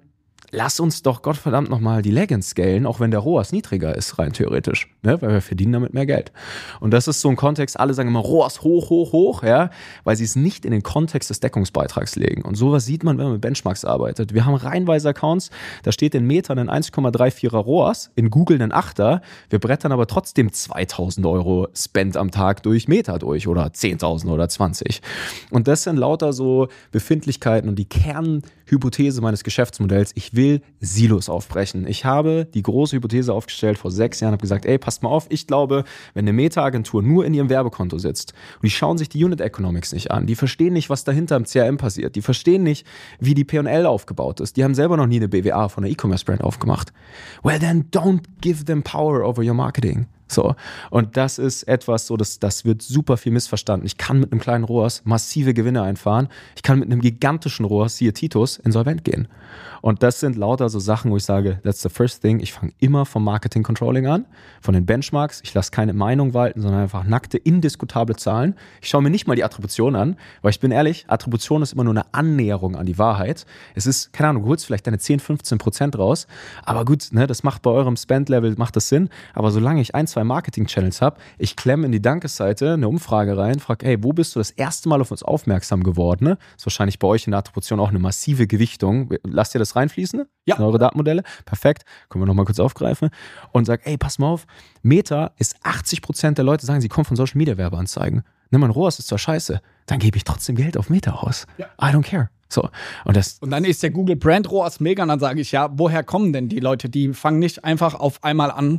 lass uns doch Gottverdammt nochmal die Leggings scalen, auch wenn der ROAS niedriger ist, rein theoretisch. Ne? Weil wir verdienen damit mehr Geld. Und das ist so ein Kontext, alle sagen immer ROAS hoch, hoch, hoch, ja, weil sie es nicht in den Kontext des Deckungsbeitrags legen. Und sowas sieht man, wenn man mit Benchmarks arbeitet. Wir haben reihenweise Accounts, da steht in Meta ein 1,34er ROAS, in Google ein 8er, wir brettern aber trotzdem 2.000 Euro Spend am Tag durch Meta durch oder 10.000 oder 20. Und das sind lauter so Befindlichkeiten und die Kernhypothese meines Geschäftsmodells, ich will Silos aufbrechen. Ich habe die große Hypothese aufgestellt vor 6 Jahren, habe gesagt, ey, passt mal auf, ich glaube, wenn eine Meta-Agentur nur in ihrem Werbekonto sitzt und die schauen sich die Unit Economics nicht an, die verstehen nicht, was dahinter im CRM passiert, die verstehen nicht, wie die P&L aufgebaut ist, die haben selber noch nie eine BWA von einer E-Commerce-Brand aufgemacht. Well, then don't give them power over your marketing. So. Und das ist etwas, so, das wird super viel missverstanden. Ich kann mit einem kleinen ROAS massive Gewinne einfahren. Ich kann mit einem gigantischen ROAS, siehe Titus, insolvent gehen. Und das sind lauter so Sachen, wo ich sage, that's the first thing. Ich fange immer vom Marketing Controlling an, von den Benchmarks. Ich lasse keine Meinung walten, sondern einfach nackte, indiskutable Zahlen. Ich schaue mir nicht mal die Attribution an, weil ich bin ehrlich, Attribution ist immer nur eine Annäherung an die Wahrheit. Es ist, keine Ahnung, du holst vielleicht deine 10-15% raus, aber gut, ne, das macht bei eurem Spend-Level, macht das Sinn. Aber solange ich 1-2 Marketing-Channels habe, ich klemme in die Dankesseite eine Umfrage rein, frage, hey, wo bist du das erste Mal auf uns aufmerksam geworden? Ne? Ist wahrscheinlich bei euch in der Attribution auch eine massive Gewichtung. Lasst ihr das reinfließen? Ja. In eure Datenmodelle? Perfekt. Können wir nochmal kurz aufgreifen. Und sag, ey, pass mal auf, Meta ist 80% der Leute sagen, sie kommen von Social Media Werbeanzeigen. Ne, mein ROAS ist zwar scheiße, dann gebe ich trotzdem Geld auf Meta aus. Ja. I don't care. So. Und dann ist der Google Brand ROAS mega und dann sage ich, ja, woher kommen denn die Leute? Die fangen nicht einfach auf einmal an.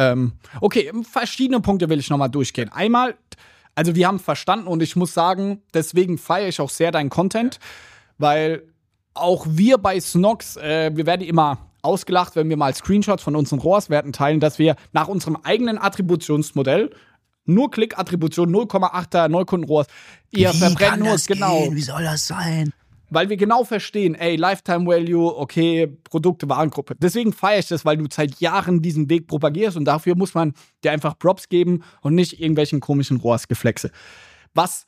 Okay, verschiedene Punkte will ich nochmal durchgehen. Einmal, also wir haben verstanden und ich muss sagen, deswegen feiere ich auch sehr deinen Content, weil auch wir bei Snox, wir werden immer ausgelacht, wenn wir mal Screenshots von unseren ROAS-Werten teilen, dass wir nach unserem eigenen Attributionsmodell nur Klick-Attribution, 0,8er Neukunden-ROAS, ihr verbrennt nur, genau. Wie soll das sein? Weil wir genau verstehen, ey, Lifetime Value, okay, Produkte, Warengruppe. Deswegen feiere ich das, weil du seit Jahren diesen Weg propagierst und dafür muss man dir einfach Props geben und nicht irgendwelchen komischen ROAS-Geflexe. Was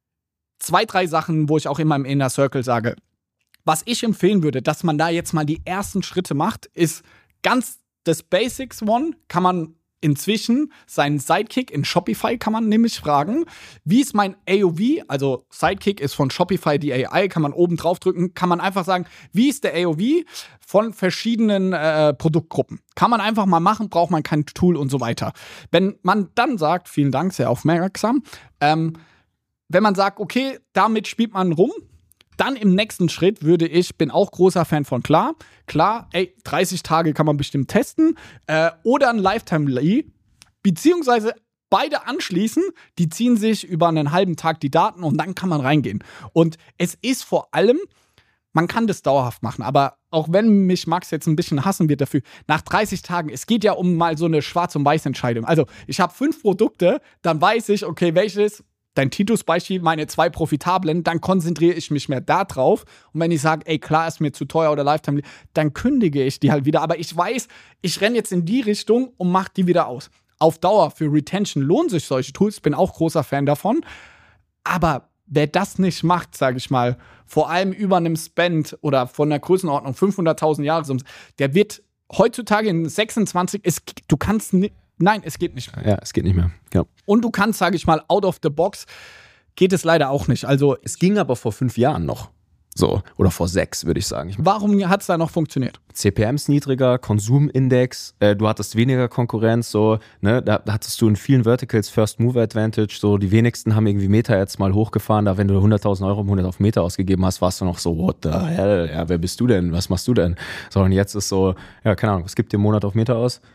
2, 3 Sachen, wo ich auch in meinem Inner Circle sage, was ich empfehlen würde, dass man da jetzt mal die ersten Schritte macht, ist ganz das Basics One, kann man inzwischen seinen Sidekick in Shopify kann man nämlich fragen, wie ist mein AOV, also Sidekick ist von Shopify die AI, kann man oben drauf drücken, kann man einfach sagen, wie ist der AOV von verschiedenen Produktgruppen. Kann man einfach mal machen, braucht man kein Tool und so weiter. Wenn man dann sagt, vielen Dank, sehr aufmerksam, wenn man sagt, okay, damit spielt man rum, dann im nächsten Schritt bin auch großer Fan von Klar, ey, 30 Tage kann man bestimmt testen, oder ein Lifetime Lead, beziehungsweise beide anschließen, die ziehen sich über einen halben Tag die Daten und dann kann man reingehen. Und es ist vor allem, man kann das dauerhaft machen, aber auch wenn mich Max jetzt ein bisschen hassen wird dafür, nach 30 Tagen, es geht ja um mal so eine Schwarz- und Weiß-Entscheidung. Also ich habe 5 Produkte, dann weiß ich, okay, welches dein Titus-Beispiel, meine 2 profitablen, dann konzentriere ich mich mehr da drauf. Und wenn ich sage, ey, Klar ist mir zu teuer oder Lifetime, dann kündige ich die halt wieder. Aber ich weiß, ich renne jetzt in die Richtung und mache die wieder aus. Auf Dauer für Retention lohnen sich solche Tools, bin auch großer Fan davon. Aber wer das nicht macht, sage ich mal, vor allem über einem Spend oder von der Größenordnung 500.000 Jahresumsatz, der wird heutzutage in 26, du kannst nicht. Nein, es geht nicht mehr. Ja, es geht nicht mehr. Ja. Und du kannst, sage ich mal, out of the box, geht es leider auch nicht. Also es ging aber vor 5 Jahren noch. So. Oder vor 6, würde ich sagen. Warum hat es da noch funktioniert? CPMs niedriger, Konsumindex, du hattest weniger Konkurrenz, so, ne, da hattest du in vielen Verticals First Mover Advantage, so, die wenigsten haben irgendwie Meta jetzt mal hochgefahren, da wenn du 100.000 Euro im Monat auf Meta ausgegeben hast, warst du noch so, what the hell, ja, wer bist du denn, was machst du denn? So, und jetzt ist so, ja, keine Ahnung, was gibt dir im Monat auf Meta aus?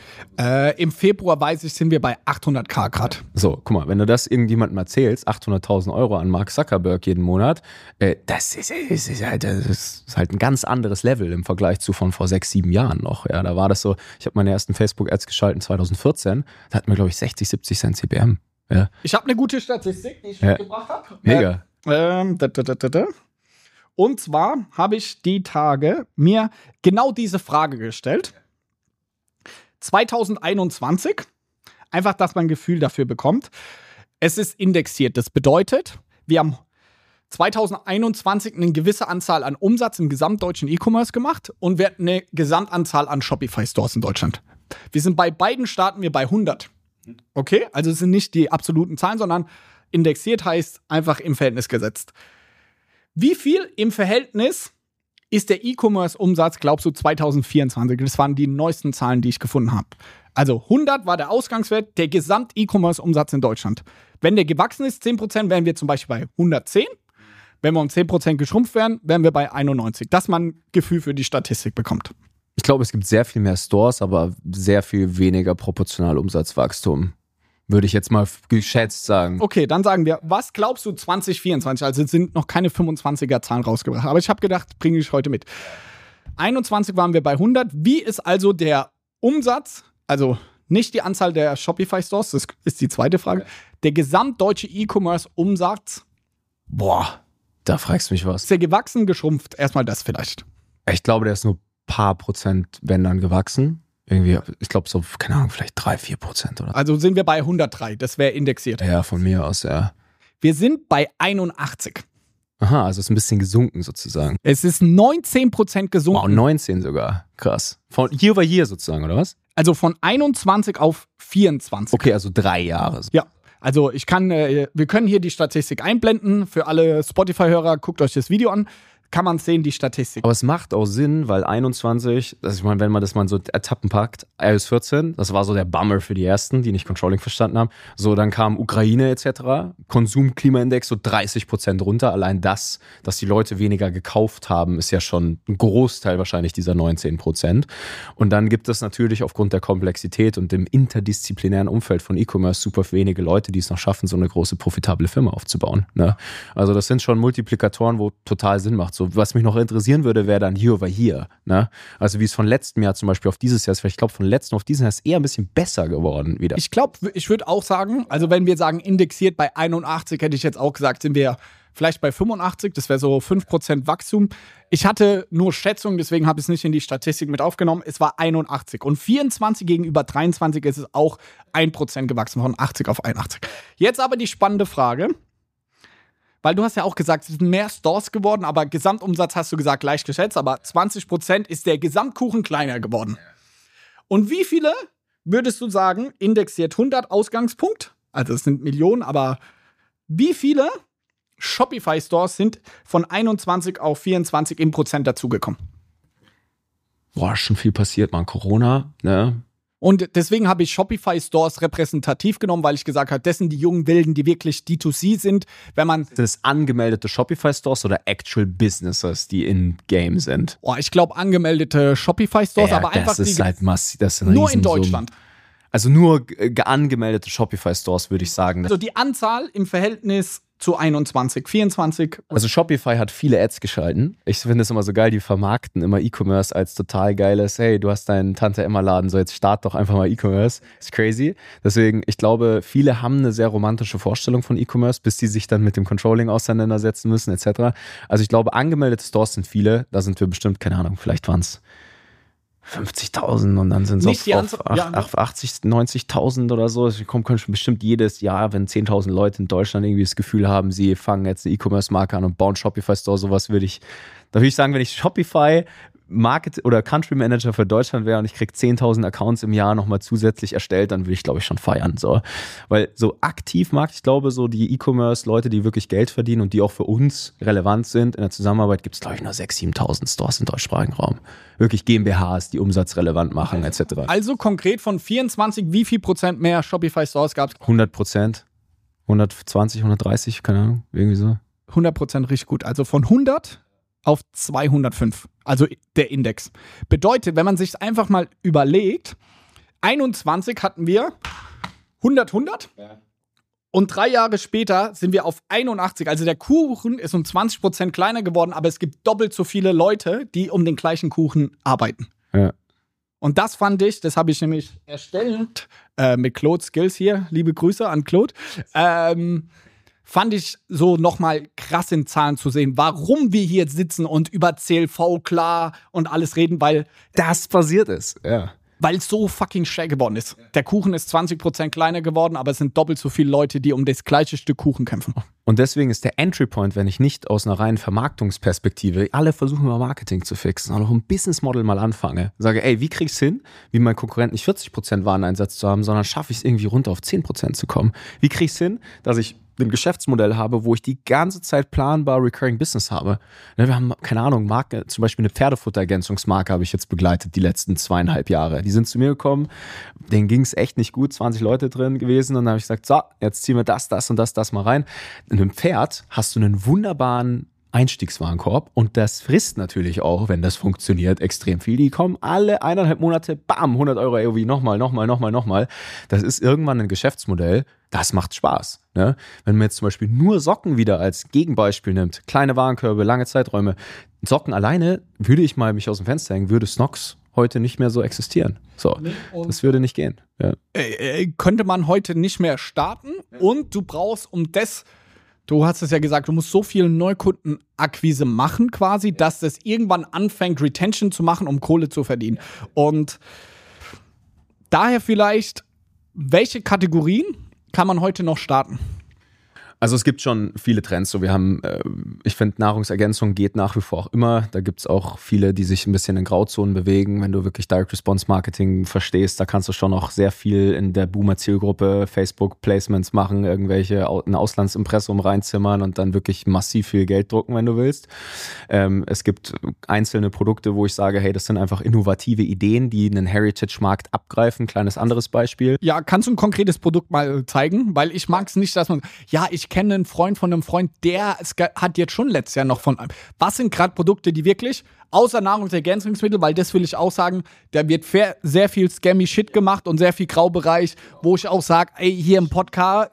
Im Februar, weiß ich, sind wir bei 800.000 Grad. So, guck mal, wenn du das irgendjemandem erzählst, 800.000 Euro an Mark Zuckerberg jeden Monat, das ist halt ein ganz anderes Level im Vergleich zu von vor 6, 7 Jahren noch. Ja, da war das so, ich habe meine ersten Facebook-Ads geschalten 2014, da hatten wir, glaube ich, 60, 70 Cent CPM. Ja. Ich habe eine gute Statistik, die ich mitgebracht habe. Mega. Und zwar habe ich die Tage mir genau diese Frage gestellt. 2021, einfach, dass man ein Gefühl dafür bekommt. Es ist indexiert. Das bedeutet, wir haben 2021 eine gewisse Anzahl an Umsatz im gesamtdeutschen E-Commerce gemacht und wir hatten eine Gesamtanzahl an Shopify-Stores in Deutschland. Wir sind bei beiden starten wir bei 100. Okay? Also es sind nicht die absoluten Zahlen, sondern indexiert heißt einfach im Verhältnis gesetzt. Wie viel im Verhältnis ist der E-Commerce-Umsatz, glaubst du, 2024? Das waren die neuesten Zahlen, die ich gefunden habe. Also 100 war der Ausgangswert, der Gesamt-E-Commerce-Umsatz in Deutschland. Wenn der gewachsen ist, 10%, wären wir zum Beispiel bei 110. Wenn wir um 10% geschrumpft wären, wären wir bei 91. Dass man ein Gefühl für die Statistik bekommt. Ich glaube, es gibt sehr viel mehr Stores, aber sehr viel weniger proportional Umsatzwachstum. Würde ich jetzt mal geschätzt sagen. Okay, dann sagen wir, was glaubst du 2024? Also es sind noch keine 25er-Zahlen rausgebracht. Aber ich habe gedacht, bringe ich heute mit. 21 waren wir bei 100. Wie ist also der Umsatz, also nicht die Anzahl der Shopify-Stores, das ist die zweite Frage, der gesamtdeutsche E-Commerce-Umsatz? Boah, da fragst du mich was. Ist der gewachsen, geschrumpft? Erstmal das vielleicht. Ich glaube, der ist nur ein paar Prozent, wenn dann, gewachsen. Irgendwie, ich glaube so, keine Ahnung, vielleicht 3-4% oder. Also sind wir bei 103, das wäre indexiert. Ja, von mir aus, ja. Wir sind bei 81. Aha, also ist ein bisschen gesunken sozusagen. Es ist 19% gesunken. Wow, 19 sogar. Krass. Von Year over Year sozusagen, oder was? Also von 21 auf 24. Okay, also 3 Jahre. Ja, also wir können hier die Statistik einblenden. Für alle Spotify-Hörer, guckt euch das Video an. Kann man sehen, die Statistik. Aber es macht auch Sinn, weil 21, also ich meine, wenn man das mal so Etappen packt, iOS 14, das war so der Bummer für die ersten, die nicht Controlling verstanden haben. So, dann kam Ukraine etc., Konsumklimaindex so 30% runter. Allein das, dass die Leute weniger gekauft haben, ist ja schon ein Großteil wahrscheinlich dieser 19%. Und dann gibt es natürlich aufgrund der Komplexität und dem interdisziplinären Umfeld von E-Commerce super wenige Leute, die es noch schaffen, so eine große, profitable Firma aufzubauen. Ne? Also das sind schon Multiplikatoren, wo total Sinn macht. So, was mich noch interessieren würde, wäre dann Year over Year. Ne? Also wie es von letztem Jahr zum Beispiel auf dieses Jahr ist, ich glaube von letztem auf dieses Jahr ist eher ein bisschen besser geworden wieder. Ich glaube, ich würde auch sagen, also wenn wir sagen indexiert bei 81, hätte ich jetzt auch gesagt, sind wir vielleicht bei 85, das wäre so 5% Wachstum. Ich hatte nur Schätzungen, deswegen habe ich es nicht in die Statistik mit aufgenommen. Es war 81 und 24 gegenüber 23 ist es auch 1% gewachsen, von 80 auf 81. Jetzt aber die spannende Frage. Weil du hast ja auch gesagt, es sind mehr Stores geworden, aber Gesamtumsatz hast du gesagt, leicht geschätzt, aber 20% ist der Gesamtkuchen kleiner geworden. Und wie viele, würdest du sagen, indexiert 100 Ausgangspunkt? Also es sind Millionen, aber wie viele Shopify-Stores sind von 21 auf 24 im Prozent dazugekommen? Boah, schon viel passiert, man. Corona, ne? Und deswegen habe ich Shopify-Stores repräsentativ genommen, weil ich gesagt habe, das sind die jungen Wilden, die wirklich D2C sind. Wenn man das angemeldete Shopify-Stores oder Actual Businesses, die in Game sind? Ich glaube angemeldete Shopify-Stores, ja, aber einfach das ist halt massiv, das ist nur in Deutschland. Also nur angemeldete Shopify-Stores, würde ich sagen. Also die Anzahl im Verhältnis zu 21, 24. Also Shopify hat viele Ads geschalten. Ich finde es immer so geil, die vermarkten immer E-Commerce als total geiles, hey, du hast deinen Tante-Emma-Laden, so jetzt start doch einfach mal E-Commerce. Ist crazy. Deswegen, ich glaube, viele haben eine sehr romantische Vorstellung von E-Commerce, bis die sich dann mit dem Controlling auseinandersetzen müssen, etc. Also ich glaube, angemeldete Stores sind viele. Da sind wir bestimmt, keine Ahnung, vielleicht waren es 50.000 und dann sind es auf 80, 90.000 oder so. Es kommt bestimmt jedes Jahr, wenn 10.000 Leute in Deutschland irgendwie das Gefühl haben, sie fangen jetzt eine E-Commerce-Marke an und bauen Shopify-Store, sowas würde ich sagen, wenn ich Shopify Market oder Country Manager für Deutschland wäre und ich kriege 10.000 Accounts im Jahr nochmal zusätzlich erstellt, dann würde ich, glaube ich, schon feiern. So. Weil so aktiv ich glaube, so die E-Commerce-Leute, die wirklich Geld verdienen und die auch für uns relevant sind in der Zusammenarbeit, gibt es, glaube ich, nur 6.000, 7.000 Stores im deutschsprachigen Raum. Wirklich GmbHs, die Umsatz relevant machen, etc. Also konkret von 24, wie viel Prozent mehr Shopify-Stores gab es? 100%, 120, 130, keine Ahnung, irgendwie so. 100% richtig gut. Also von 100 auf 205, also der Index. Bedeutet, wenn man sich einfach mal überlegt, 21 hatten wir 100, ja. Und 3 Jahre später sind wir auf 81. Also der Kuchen ist um 20% kleiner geworden, aber es gibt doppelt so viele Leute, die um den gleichen Kuchen arbeiten. Ja. Und das fand ich, das habe ich nämlich erstellt mit Claude Skills hier. Liebe Grüße an Claude. Fand ich so nochmal krass in Zahlen zu sehen, warum wir hier sitzen und über CLV klar und alles reden, weil das passiert ist. Ja. weil es so fucking schwer geworden ist. Der Kuchen ist 20% kleiner geworden, aber es sind doppelt so viele Leute, die um das gleiche Stück Kuchen kämpfen. Und deswegen ist der Entry Point, wenn ich nicht aus einer reinen Vermarktungsperspektive, alle versuchen immer Marketing zu fixen, sondern auch ein Business Model mal anfange, sage, ey, wie krieg ich's hin, wie mein Konkurrent nicht 40% Wareneinsatz zu haben, sondern schaffe ich es irgendwie runter auf 10% zu kommen? Wie krieg ich's hin, dass ich ein Geschäftsmodell habe, wo ich die ganze Zeit planbar Recurring Business habe. Wir haben, keine Ahnung, Marke, zum Beispiel eine Pferdefutterergänzungsmarke habe ich jetzt begleitet die letzten 2,5 Jahre. Die sind zu mir gekommen, denen ging es echt nicht gut, 20 Leute drin gewesen und dann habe ich gesagt, so, jetzt ziehen wir das und das mal rein. In einem Pferd hast du einen wunderbaren Einstiegswarenkorb und das frisst natürlich auch, wenn das funktioniert, extrem viel. Die kommen alle 1,5 Monate, bam, 100 Euro AOV, nochmal. Das ist irgendwann ein Geschäftsmodell, das macht Spaß. Ne? Wenn man jetzt zum Beispiel nur Socken wieder als Gegenbeispiel nimmt, kleine Warenkörbe, lange Zeiträume, Socken alleine, würde ich mal mich aus dem Fenster hängen, würde Snox heute nicht mehr so existieren. So, das würde nicht gehen. Ja. Könnte man heute nicht mehr starten und du brauchst du hast es ja gesagt, du musst so viel Neukundenakquise machen quasi, dass das irgendwann anfängt, Retention zu machen, um Kohle zu verdienen. Und daher vielleicht, welche Kategorien kann man heute noch starten? Also es gibt schon viele Trends. So, wir haben, ich finde, Nahrungsergänzung geht nach wie vor auch immer. Da gibt es auch viele, die sich ein bisschen in Grauzonen bewegen. Wenn du wirklich Direct-Response-Marketing verstehst, da kannst du schon auch sehr viel in der Boomer-Zielgruppe Facebook-Placements machen, ein Auslandsimpressum reinzimmern und dann wirklich massiv viel Geld drucken, wenn du willst. Es gibt einzelne Produkte, wo ich sage, hey, das sind einfach innovative Ideen, die einen Heritage-Markt abgreifen. Kleines anderes Beispiel. Ja, kannst du ein konkretes Produkt mal zeigen? Weil ich mag es nicht, dass man, ich kenne einen Freund von einem Freund, der hat jetzt schon letztes Jahr noch von einem. Was sind gerade Produkte, die wirklich, außer Nahrungsergänzungsmittel, weil das will ich auch sagen, da wird sehr viel scammy Shit gemacht und sehr viel Graubereich, wo ich auch sage, ey, hier im Podcast,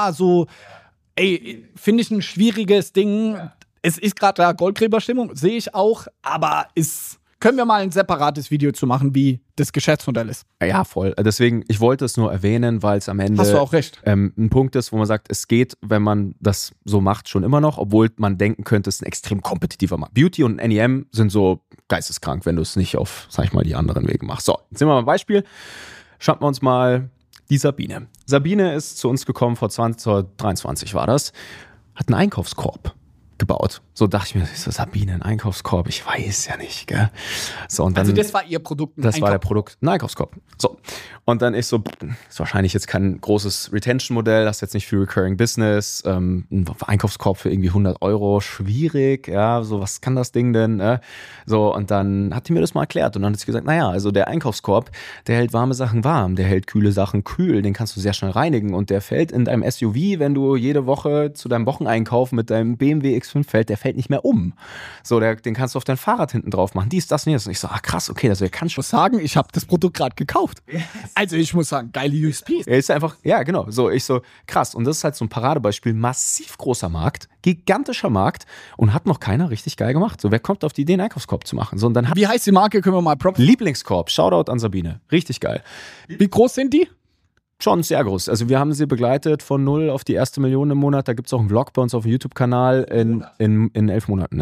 finde ich ein schwieriges Ding. Es ist gerade da Goldgräberstimmung, sehe ich auch, aber können wir mal ein separates Video zu machen, wie das Geschäftsmodell ist. Ja, voll. Deswegen, ich wollte es nur erwähnen, weil es am Ende hast du auch recht. Ein Punkt ist, wo man sagt, es geht, wenn man das so macht, schon immer noch, obwohl man denken könnte, es ist ein extrem kompetitiver Markt. Beauty und NEM sind so geisteskrank, wenn du es nicht auf, sag ich mal, die anderen Wege machst. So, jetzt nehmen wir mal ein Beispiel. Schauen wir uns mal die Sabine. Sabine ist zu uns gekommen, vor 2023 war das, hat einen Einkaufskorb gebaut. So dachte ich mir, so Sabine, ein Einkaufskorb, ich weiß ja nicht, gell? So, und dann, also das war ihr Produkt? Das war der Produkt, ein Einkaufskorb. So, und dann ist wahrscheinlich jetzt kein großes Retention-Modell, das ist jetzt nicht für Recurring Business, ein Einkaufskorb für irgendwie 100 Euro, schwierig, ja, so was kann das Ding denn? So, und dann hat die mir das mal erklärt und dann hat sie gesagt, naja, also der Einkaufskorb, der hält warme Sachen warm, der hält kühle Sachen kühl, den kannst du sehr schnell reinigen und der fällt in deinem SUV, wenn du jede Woche zu deinem Wocheneinkauf mit deinem BMW X5 fällst, der fällt nicht mehr um. So, den kannst du auf dein Fahrrad hinten drauf machen. Dies, das und jenes. Und ich so, krass, okay, also kann schon. Ich muss sagen, ich habe das Produkt gerade gekauft. Yes. Also ich muss sagen, geile USPs. Er ist einfach, ja, genau. So, ich so, krass. Und das ist halt so ein Paradebeispiel. Massiv großer Markt, gigantischer Markt und hat noch keiner richtig geil gemacht. So, wer kommt auf die Idee, einen Einkaufskorb zu machen? So, und dann wie heißt die Marke? Können wir mal props? Lieblingskorb. Shoutout an Sabine. Richtig geil. Wie groß sind die? Schon sehr groß. Also wir haben sie begleitet von 0 auf die erste Million im Monat. Da gibt es auch einen Vlog bei uns auf dem YouTube-Kanal in 11 Monaten.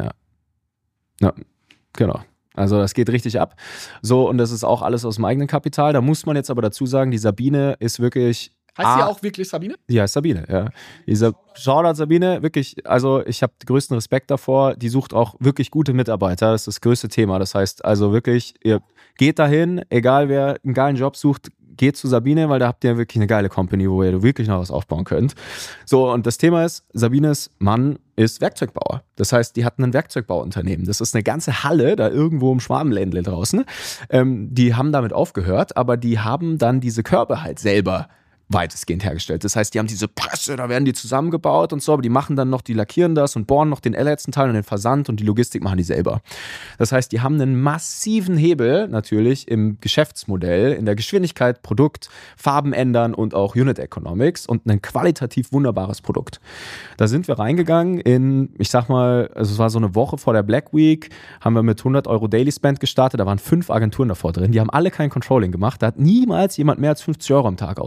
Ja, genau. Also das geht richtig ab. So, und das ist auch alles aus dem eigenen Kapital. Da muss man jetzt aber dazu sagen, die Sabine ist wirklich... Heißt sie auch wirklich Sabine? Die heißt Sabine, ja. Shoutout Sabine, wirklich, also ich habe größten Respekt davor. Die sucht auch wirklich gute Mitarbeiter. Das ist das größte Thema. Das heißt also wirklich, ihr geht dahin, egal wer einen geilen Job sucht, geht zu Sabine, weil da habt ihr wirklich eine geile Company, wo ihr wirklich noch was aufbauen könnt. So, und das Thema ist, Sabines Mann ist Werkzeugbauer. Das heißt, die hatten ein Werkzeugbauunternehmen. Das ist eine ganze Halle, da irgendwo im Schwabenländle draußen. Die haben damit aufgehört, aber die haben dann diese Körbe halt selber weitestgehend hergestellt. Das heißt, die haben diese Presse, da werden die zusammengebaut und so, aber die machen dann noch, die lackieren das und bohren noch den letzten Teil und den Versand und die Logistik machen die selber. Das heißt, die haben einen massiven Hebel natürlich im Geschäftsmodell, in der Geschwindigkeit, Produkt, Farben ändern und auch Unit Economics und ein qualitativ wunderbares Produkt. Da sind wir reingegangen ich sag mal, also es war so eine Woche vor der Black Week, haben wir mit 100 Euro Daily Spend gestartet, da waren 5 Agenturen davor drin, die haben alle kein Controlling gemacht, da hat niemals jemand mehr als 50 Euro am Tag ausgegeben.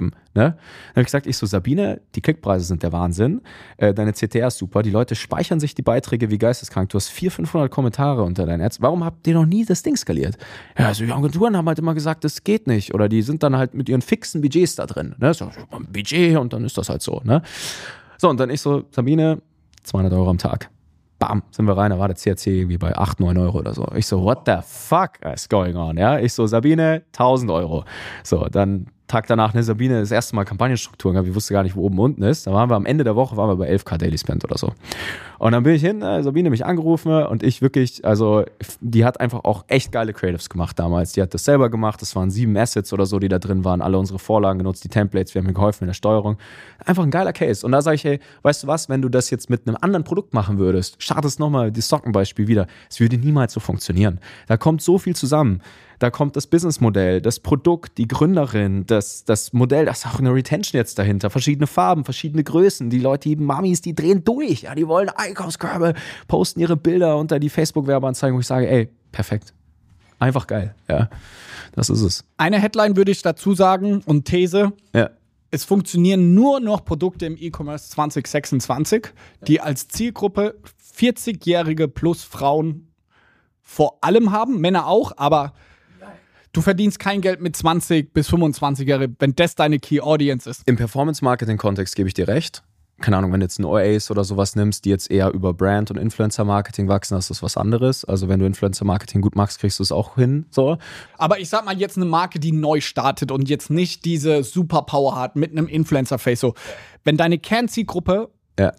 geben. Ne? Dann habe ich gesagt, Sabine, die Klickpreise sind der Wahnsinn, deine CTR ist super, die Leute speichern sich die Beiträge wie geisteskrank, du hast 400-500 Kommentare unter deinen Ads, warum habt ihr noch nie das Ding skaliert? Ja, also die Agenturen haben halt immer gesagt, das geht nicht oder die sind dann halt mit ihren fixen Budgets da drin. Ne? So, ein Budget und dann ist das halt so. Ne? So, und dann Sabine, 200 Euro am Tag. Bam, sind wir rein, da war der CAC irgendwie bei 8, 9 Euro oder so. Ich so, what the fuck is going on? Ja, Sabine, 1000 Euro. So, dann Tag danach, Sabine, das erste Mal Kampagnenstrukturen gehabt, ich wusste gar nicht, wo oben und unten ist. Da waren wir am Ende der Woche, bei 11.000 Daily Spend oder so. Und dann bin ich hin, Sabine mich angerufen und ich wirklich, die hat einfach auch echt geile Creatives gemacht damals. Die hat das selber gemacht, das waren 7 Assets oder so, die da drin waren, alle unsere Vorlagen genutzt, die Templates, wir haben mir geholfen mit der Steuerung. Einfach ein geiler Case. Und da sage ich, hey, weißt du was, wenn du das jetzt mit einem anderen Produkt machen würdest, startest nochmal das Sockenbeispiel wieder, es würde niemals so funktionieren. Da kommt so viel zusammen. Da kommt das Businessmodell, das Produkt, die Gründerin, das Modell, da ist auch eine Retention jetzt dahinter. Verschiedene Farben, verschiedene Größen. Die Leute, die Mamis, die drehen durch. Ja, die wollen Einkaufskörbe, posten ihre Bilder unter die Facebook-Werbeanzeigen, wo ich sage, ey, perfekt. Einfach geil. Ja, das ist es. Eine Headline würde ich dazu sagen und These. Ja. Es funktionieren nur noch Produkte im E-Commerce 2026, die als Zielgruppe 40-jährige plus Frauen vor allem haben, Männer auch, aber du verdienst kein Geld mit 20 bis 25-Jährige, wenn das deine Key Audience ist. Im Performance-Marketing-Kontext gebe ich dir recht. Keine Ahnung, wenn du jetzt einen OAs oder sowas nimmst, die jetzt eher über Brand- und Influencer-Marketing wachsen, das ist was anderes. Also wenn du Influencer-Marketing gut machst, kriegst du es auch hin. So. Aber ich sag mal jetzt eine Marke, die neu startet und jetzt nicht diese Superpower hat mit einem Influencer-Face. So, wenn deine Kernzielgruppe,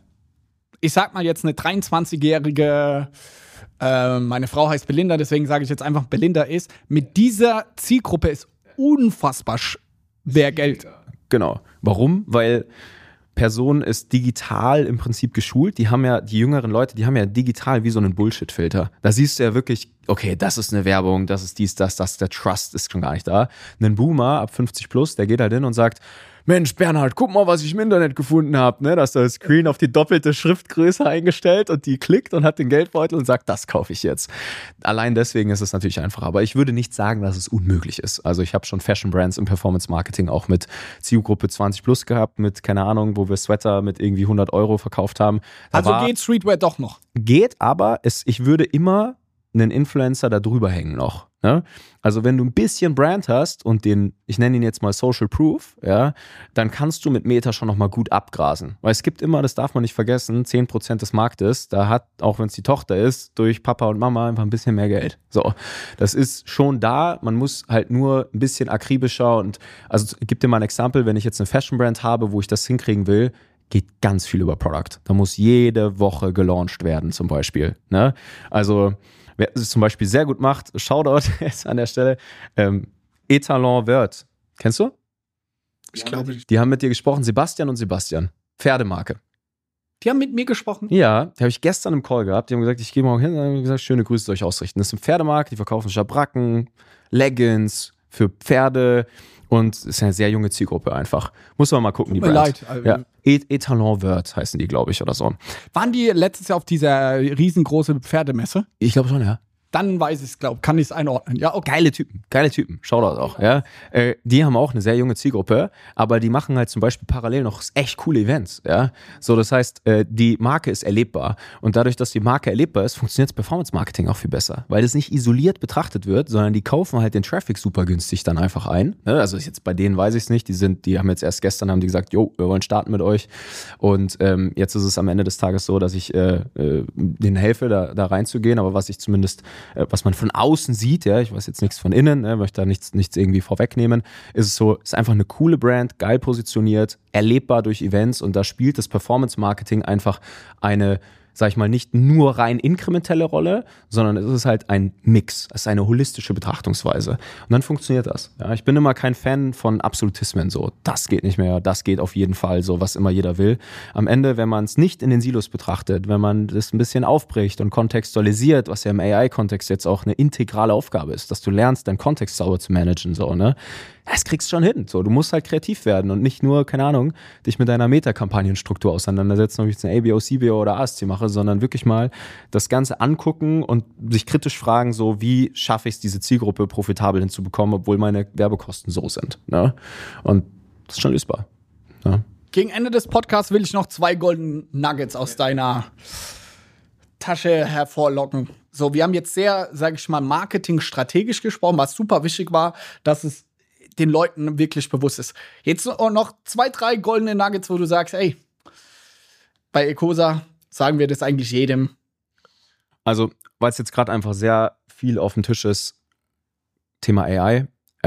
ich sag mal jetzt eine 23-jährige meine Frau heißt Belinda, deswegen sage ich jetzt einfach Belinda ist. Mit dieser Zielgruppe ist unfassbar schwer Geld. Genau. Warum? Weil Person ist digital im Prinzip geschult. Die jüngeren Leute, die haben ja digital wie so einen Bullshit-Filter. Da siehst du ja wirklich, okay, das ist eine Werbung, das ist dies, das, der Trust ist schon gar nicht da. Ein Boomer ab 50 plus, der geht halt hin und sagt, Mensch, Bernhard, guck mal, was ich im Internet gefunden habe. Ne? Da ist das Screen auf die doppelte Schriftgröße eingestellt und die klickt und hat den Geldbeutel und sagt, das kaufe ich jetzt. Allein deswegen ist es natürlich einfach. Aber ich würde nicht sagen, dass es unmöglich ist. Also ich habe schon Fashion-Brands im Performance-Marketing auch mit Zielgruppe 20 plus gehabt, mit, keine Ahnung, wo wir Sweater mit irgendwie 100 Euro verkauft haben. Also geht Streetwear doch noch? Geht, aber ich würde immer einen Influencer da drüber hängen noch. Ne? Also wenn du ein bisschen Brand hast und ich nenne ihn jetzt mal Social Proof, ja, dann kannst du mit Meta schon nochmal gut abgrasen. Weil es gibt immer, das darf man nicht vergessen, 10% des Marktes, da hat, auch wenn es die Tochter ist, durch Papa und Mama einfach ein bisschen mehr Geld. So, das ist schon da, man muss halt nur ein bisschen akribischer und, also ich gebe dir mal ein Exempel, wenn ich jetzt eine Fashion Brand habe, wo ich das hinkriegen will, geht ganz viel über Product. Da muss jede Woche gelauncht werden zum Beispiel. Ne? Also wer es zum Beispiel sehr gut macht, Shoutout jetzt an der Stelle, Etalon Word. Kennst du? Ich glaube nicht. Die haben mit dir gesprochen, Sebastian und Sebastian. Pferdemarke. Die haben mit mir gesprochen? Ja, die habe ich gestern im Call gehabt. Die haben gesagt, ich gehe morgen hin und haben gesagt, schöne Grüße euch ausrichten. Das ist eine Pferdemarke, die verkaufen Schabracken, Leggings für Pferde und es ist eine sehr junge Zielgruppe einfach. Muss man mal gucken, die Brand. Tut mir leid. Ja. Etalon Word heißen die, glaube ich, oder so. Waren die letztes Jahr auf dieser riesengroßen Pferdemesse? Ich glaube schon, ja. Dann weiß ich es, kann ich es einordnen. Ja, okay. Geile Typen. Shoutout auch, ja. Die haben auch eine sehr junge Zielgruppe, aber die machen halt zum Beispiel parallel noch echt coole Events, ja. So, das heißt, die Marke ist erlebbar und dadurch, dass die Marke erlebbar ist, funktioniert das Performance-Marketing auch viel besser, weil es nicht isoliert betrachtet wird, sondern die kaufen halt den Traffic super günstig dann einfach ein. Ne? Also jetzt bei denen weiß ich es nicht, die haben jetzt erst gestern haben die gesagt, jo, wir wollen starten mit euch und jetzt ist es am Ende des Tages so, dass ich denen helfe, da reinzugehen, aber was ich zumindest was man von außen sieht, ja, ich weiß jetzt nichts von innen, möchte da nichts irgendwie vorwegnehmen, ist es so, ist einfach eine coole Brand, geil positioniert, erlebbar durch Events und da spielt das Performance-Marketing einfach eine, sag ich mal, nicht nur rein inkrementelle Rolle, sondern es ist halt ein Mix, es ist eine holistische Betrachtungsweise und dann funktioniert das. Ja, ich bin immer kein Fan von Absolutismen, so, das geht nicht mehr, das geht auf jeden Fall, so, was immer jeder will. Am Ende, wenn man es nicht in den Silos betrachtet, wenn man das ein bisschen aufbricht und kontextualisiert, was ja im AI-Kontext jetzt auch eine integrale Aufgabe ist, dass du lernst, deinen Kontext sauber zu managen, so, ne? Das kriegst du schon hin. So, du musst halt kreativ werden und nicht nur, keine Ahnung, dich mit deiner Meta-Kampagnenstruktur auseinandersetzen, ob ich jetzt eine ABO, CBO oder ASC mache, sondern wirklich mal das Ganze angucken und sich kritisch fragen, so, wie schaffe ich es, diese Zielgruppe profitabel hinzubekommen, obwohl meine Werbekosten so sind. Ne? Und Das ist schon lösbar. Ja. Gegen Ende des Podcasts will ich noch 2 Golden Nuggets aus deiner Tasche hervorlocken. So, wir haben jetzt sehr, sage ich mal, marketingstrategisch gesprochen, was super wichtig war, dass es den Leuten wirklich bewusst ist. Jetzt noch 2, 3 goldene Nuggets, wo du sagst, ey, bei Ecosa sagen wir das eigentlich jedem. Also, weil es jetzt gerade einfach sehr viel auf dem Tisch ist, Thema AI.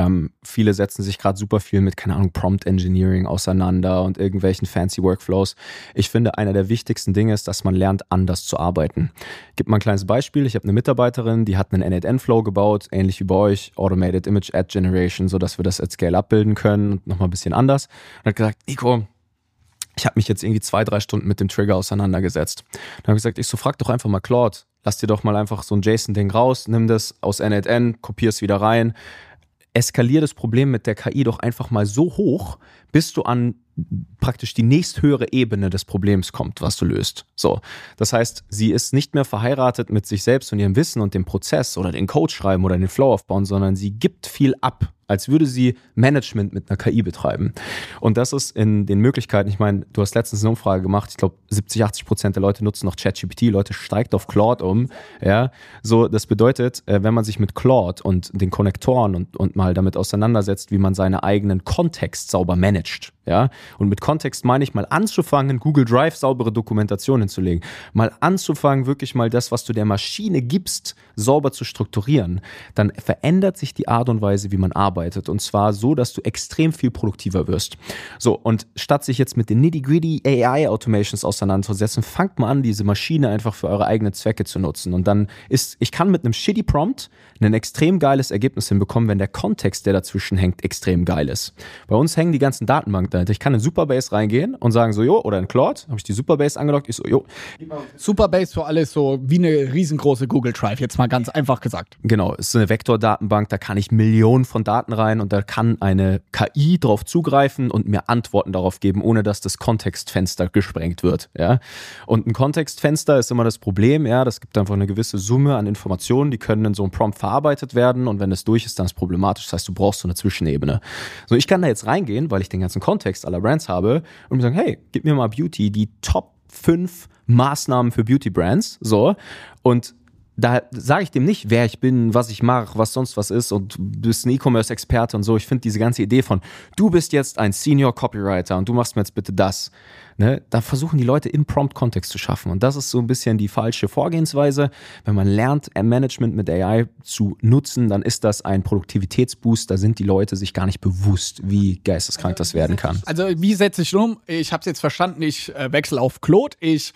Viele setzen sich gerade super viel mit, keine Ahnung, Prompt Engineering auseinander und irgendwelchen fancy Workflows. Ich finde, einer der wichtigsten Dinge ist, dass man lernt, anders zu arbeiten. Ich gebe mal ein kleines Beispiel. Ich habe eine Mitarbeiterin, die hat einen N8N-Flow gebaut, ähnlich wie bei euch, Automated Image Ad Generation, sodass wir das at Scale abbilden können und nochmal ein bisschen anders. Und hat gesagt, Nico, ich habe mich jetzt irgendwie 2-3 Stunden mit dem Trigger auseinandergesetzt. Dann habe ich gesagt, frag doch einfach mal Claude, lass dir doch mal einfach so ein JSON-Ding raus, nimm das aus N8N, kopier es wieder rein, eskalier das Problem mit der KI doch einfach mal so hoch, bis du an praktisch die nächsthöhere Ebene des Problems kommt, was du löst. So, das heißt, sie ist nicht mehr verheiratet mit sich selbst und ihrem Wissen und dem Prozess oder den Code schreiben oder den Flow aufbauen, sondern sie gibt viel ab, als würde sie Management mit einer KI betreiben. Und das ist in den Möglichkeiten, ich meine, du hast letztens eine Umfrage gemacht, ich glaube 70-80% der Leute nutzen noch ChatGPT, Leute steigt auf Claude um. Ja, so, das bedeutet, wenn man sich mit Claude und den Konnektoren und mal damit auseinandersetzt, wie man seine eigenen Kontext sauber managt, ja, und mit Kontext meine ich mal anzufangen, Google Drive saubere Dokumentation hinzulegen, mal anzufangen, wirklich mal das, was du der Maschine gibst, sauber zu strukturieren, dann verändert sich die Art und Weise, wie man arbeitet, und zwar so, dass du extrem viel produktiver wirst. So, und statt sich jetzt mit den nitty-gritty AI-Automations auseinanderzusetzen, fangt mal an, diese Maschine einfach für eure eigenen Zwecke zu nutzen, und dann ich kann mit einem shitty Prompt ein extrem geiles Ergebnis hinbekommen, wenn der Kontext, der dazwischen hängt, extrem geil ist. Bei uns hängen die ganzen Datenbanken dahinter. Ich kann in Superbase reingehen und sagen so, jo, oder in Claude, habe ich die Superbase angeloggt, ich so, jo. Superbase für alles so wie eine riesengroße Google Drive, jetzt mal ganz einfach gesagt. Genau, es ist eine Vektordatenbank, da kann ich Millionen von Daten rein und da kann eine KI drauf zugreifen und mir Antworten darauf geben, ohne dass das Kontextfenster gesprengt wird. Ja? Und ein Kontextfenster ist immer das Problem, ja, das gibt einfach eine gewisse Summe an Informationen, die können in so einem Prompt verarbeitet werden, und wenn es durch ist, dann ist es problematisch. Das heißt, du brauchst so eine Zwischenebene. So, ich kann da jetzt reingehen, weil ich den ganzen Kontext aller Brands habe, und mir sagen, hey, gib mir mal Beauty, die Top 5 Maßnahmen für Beauty-Brands, so, und da sage ich dem nicht, wer ich bin, was ich mache, was sonst was ist, und du bist ein E-Commerce-Experte und so. Ich finde diese ganze Idee von, du bist jetzt ein Senior Copywriter und du machst mir jetzt bitte das, ne? Da versuchen die Leute im Prompt-Kontext zu schaffen, und das ist so ein bisschen die falsche Vorgehensweise. Wenn man lernt, Management mit AI zu nutzen, dann ist das ein Produktivitätsboost. Da sind die Leute sich gar nicht bewusst, wie geisteskrank das werden kann. Also wie setze ich um? Ich habe es jetzt verstanden, ich wechsle auf Claude, ich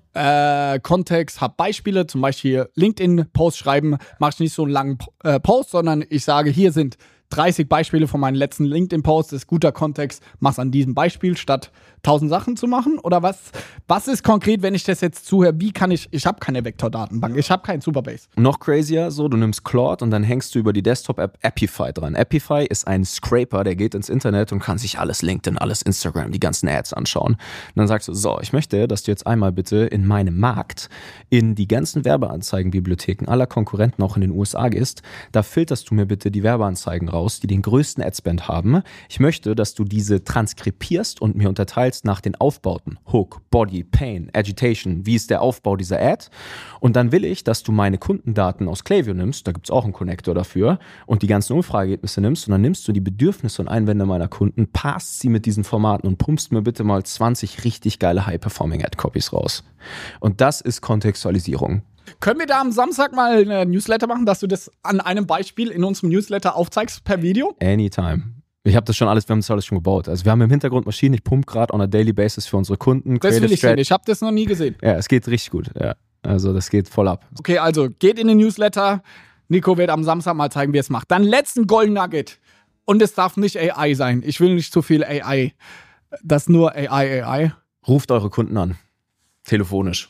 Kontext, habe Beispiele, zum Beispiel LinkedIn-Post schreiben, mache ich nicht so einen langen Post, sondern ich sage, hier sind 30 Beispiele von meinen letzten LinkedIn-Posts, das ist guter Kontext, mach's an diesem Beispiel, statt 1000 Sachen zu machen? Oder was ist konkret, wenn ich das jetzt zuhöre, ich habe keine Vektordatenbank, ich habe keinen Superbase. Noch crazier, so, du nimmst Claude und dann hängst du über die Desktop-App Appify dran. Appify ist ein Scraper, der geht ins Internet und kann sich alles LinkedIn, alles Instagram, die ganzen Ads anschauen. Und dann sagst du, so, ich möchte, dass du jetzt einmal bitte in meinem Markt in die ganzen Werbeanzeigenbibliotheken aller Konkurrenten auch in den USA gehst, da filterst du mir bitte die Werbeanzeigen raus, die den größten Adspend haben. Ich möchte, dass du diese transkribierst und mir unterteilst nach den Aufbauten. Hook, Body, Pain, Agitation. Wie ist der Aufbau dieser Ad? Und dann will ich, dass du meine Kundendaten aus Klaviyo nimmst, da gibt es auch einen Connector dafür, und die ganzen Umfrageergebnisse nimmst, und dann nimmst du die Bedürfnisse und Einwände meiner Kunden, passt sie mit diesen Formaten und pumpst mir bitte mal 20 richtig geile High-Performing Ad-Copies raus. Und das ist Kontextualisierung. Können wir da am Samstag mal eine Newsletter machen, dass du das an einem Beispiel in unserem Newsletter aufzeigst per Video? Anytime. Wir haben das alles schon gebaut. Also wir haben im Hintergrund Maschinen, ich pumpe gerade on a daily basis für unsere Kunden. Das will ich sehen, ich habe das noch nie gesehen. Ja, es geht richtig gut, ja. Also das geht voll ab. Okay, also geht in den Newsletter. Nico wird am Samstag mal zeigen, wie er es macht. Dann letzten Golden Nugget. Und es darf nicht AI sein. Ich will nicht zu viel AI. Das ist nur AI. Ruft eure Kunden an. Telefonisch.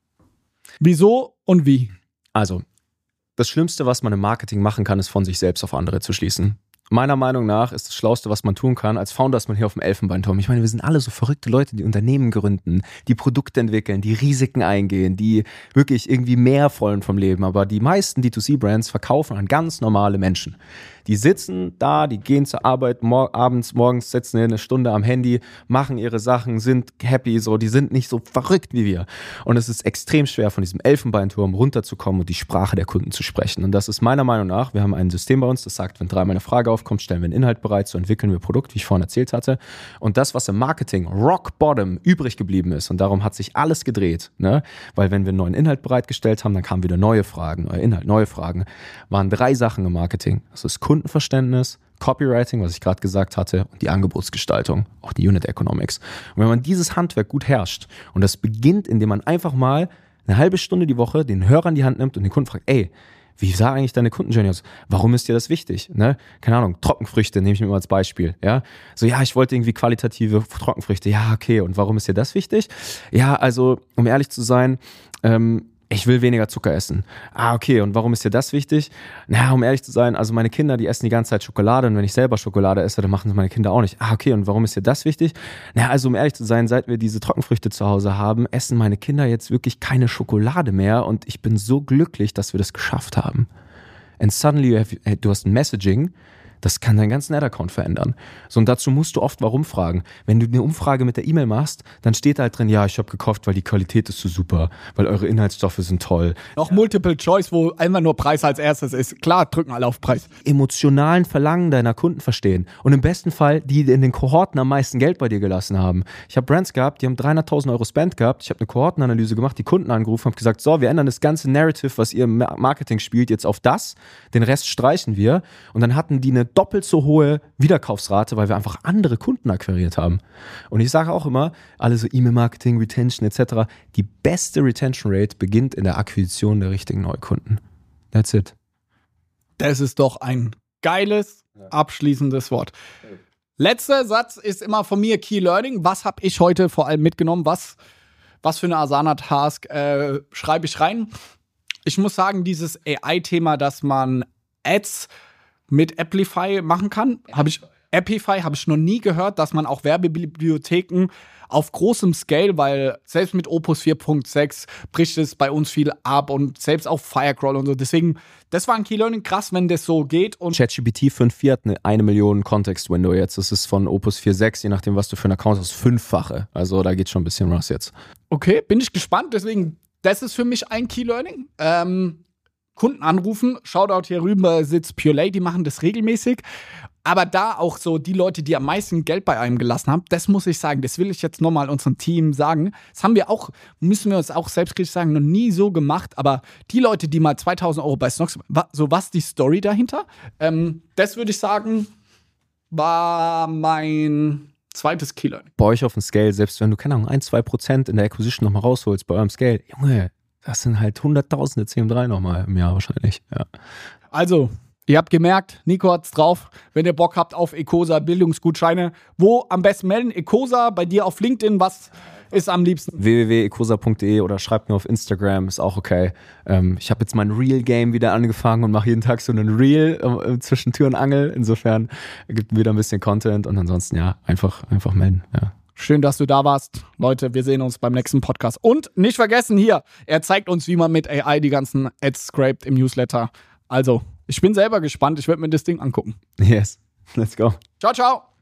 Wieso und wie? Also, das Schlimmste, was man im Marketing machen kann, ist von sich selbst auf andere zu schließen. Meiner Meinung nach ist das Schlauste, was man tun kann. Als Founder ist man hier auf dem Elfenbeinturm. Ich meine, wir sind alle so verrückte Leute, die Unternehmen gründen, die Produkte entwickeln, die Risiken eingehen, die wirklich irgendwie mehr wollen vom Leben. Aber die meisten D2C-Brands verkaufen an ganz normale Menschen. Die sitzen da, die gehen zur Arbeit, morgens sitzen eine Stunde am Handy, machen ihre Sachen, sind happy, so, die sind nicht so verrückt wie wir. Und es ist extrem schwer, von diesem Elfenbeinturm runterzukommen und die Sprache der Kunden zu sprechen. Und das ist meiner Meinung nach, wir haben ein System bei uns, das sagt, wenn dreimal eine Frage aufkommt, stellen wir einen Inhalt bereit, so entwickeln wir ein Produkt, wie ich vorhin erzählt hatte. Und das, was im Marketing rock bottom übrig geblieben ist, und darum hat sich alles gedreht, ne? Weil wenn wir einen neuen Inhalt bereitgestellt haben, dann kamen wieder neue Fragen, neue Fragen, waren 3 Sachen im Marketing. Das ist Kundenverständnis, Copywriting, was ich gerade gesagt hatte, und die Angebotsgestaltung, auch die Unit Economics. Und wenn man dieses Handwerk gut herrscht, und das beginnt, indem man einfach mal eine halbe Stunde die Woche den Hörer in die Hand nimmt und den Kunden fragt, ey, wie sah eigentlich deine Kundenjourney aus? Warum ist dir das wichtig? Ne? Keine Ahnung, Trockenfrüchte nehme ich mir mal als Beispiel. Ja? So, ja, ich wollte irgendwie qualitative Trockenfrüchte. Ja, okay, und warum ist dir das wichtig? Ja, also, um ehrlich zu sein, ich will weniger Zucker essen. Ah, okay, und warum ist dir das wichtig? Na, um ehrlich zu sein, also meine Kinder, die essen die ganze Zeit Schokolade und wenn ich selber Schokolade esse, dann machen es meine Kinder auch nicht. Ah, okay, und warum ist dir das wichtig? Na, also um ehrlich zu sein, seit wir diese Trockenfrüchte zu Hause haben, essen meine Kinder jetzt wirklich keine Schokolade mehr und ich bin so glücklich, dass wir das geschafft haben. And suddenly du hast ein Messaging, das kann deinen ganzen Ad-Account verändern. So, und dazu musst du oft warum fragen. Wenn du eine Umfrage mit der E-Mail machst, dann steht da halt drin, ja, ich habe gekauft, weil die Qualität ist so super, weil eure Inhaltsstoffe sind toll. Noch Multiple Choice, wo einmal nur Preis als erstes ist. Klar, drücken alle auf Preis. Emotionalen Verlangen deiner Kunden verstehen. Und im besten Fall, die in den Kohorten am meisten Geld bei dir gelassen haben. Ich habe Brands gehabt, die haben 300.000 Euro Spend gehabt. Ich habe eine Kohortenanalyse gemacht, die Kunden angerufen, habe gesagt, so, wir ändern das ganze Narrative, was ihr im Marketing spielt, jetzt auf das. Den Rest streichen wir. Und dann hatten die eine doppelt so hohe Wiederkaufsrate, weil wir einfach andere Kunden akquiriert haben. Und ich sage auch immer, alle so E-Mail-Marketing, Retention etc., die beste Retention Rate beginnt in der Akquisition der richtigen Neukunden. That's it. Das ist doch ein geiles, abschließendes Wort. Letzter Satz ist immer von mir Key Learning. Was habe ich heute vor allem mitgenommen? Was für eine Asana-Task schreibe ich rein? Ich muss sagen, dieses AI-Thema, dass man Ads mit Applify machen kann, habe ich noch nie gehört, dass man auch Werbebibliotheken auf großem Scale, weil selbst mit Opus 4.6 bricht es bei uns viel ab und selbst auf Firecrawl und so. Deswegen, das war ein Key Learning, krass, wenn das so geht. Und ChatGPT 5.4 hat eine Million Context-Window jetzt. Das ist von Opus 4.6, je nachdem, was du für einen Account hast, 5-fache. Also da geht schon ein bisschen was jetzt. Okay, bin ich gespannt. Deswegen, das ist für mich ein Key Learning. Kunden anrufen, Shoutout hier rüber sitzt Pure Lay, die machen das regelmäßig. Aber da auch so die Leute, die am meisten Geld bei einem gelassen haben, das muss ich sagen, das will ich jetzt nochmal unserem Team sagen. Das haben wir auch, müssen wir uns auch selbstkritisch sagen, noch nie so gemacht. Aber die Leute, die mal 2.000 Euro bei Snox, so was die Story dahinter, das würde ich sagen, war mein zweites Killer. Bei euch auf dem Scale, selbst wenn du, keine Ahnung, 1-2% in der Acquisition nochmal rausholst bei eurem Scale, Junge, das sind halt Hunderttausende CM3 nochmal im Jahr wahrscheinlich. Ja. Also, ihr habt gemerkt, Nico hat's drauf. Wenn ihr Bock habt auf Ecosa Bildungsgutscheine, wo am besten melden? Ecosa, bei dir auf LinkedIn, was ist am liebsten? www.ecosa.de oder schreibt mir auf Instagram, ist auch okay. Ich habe jetzt mein Reel-Game wieder angefangen und mache jeden Tag so einen Reel zwischen Tür und Angel. Insofern gibt wieder ein bisschen Content und ansonsten ja, einfach melden. Ja. Schön, dass du da warst. Leute, wir sehen uns beim nächsten Podcast. Und nicht vergessen hier, er zeigt uns, wie man mit AI die ganzen Ads scrapt im Newsletter. Also, ich bin selber gespannt. Ich werde mir das Ding angucken. Yes, let's go. Ciao, ciao.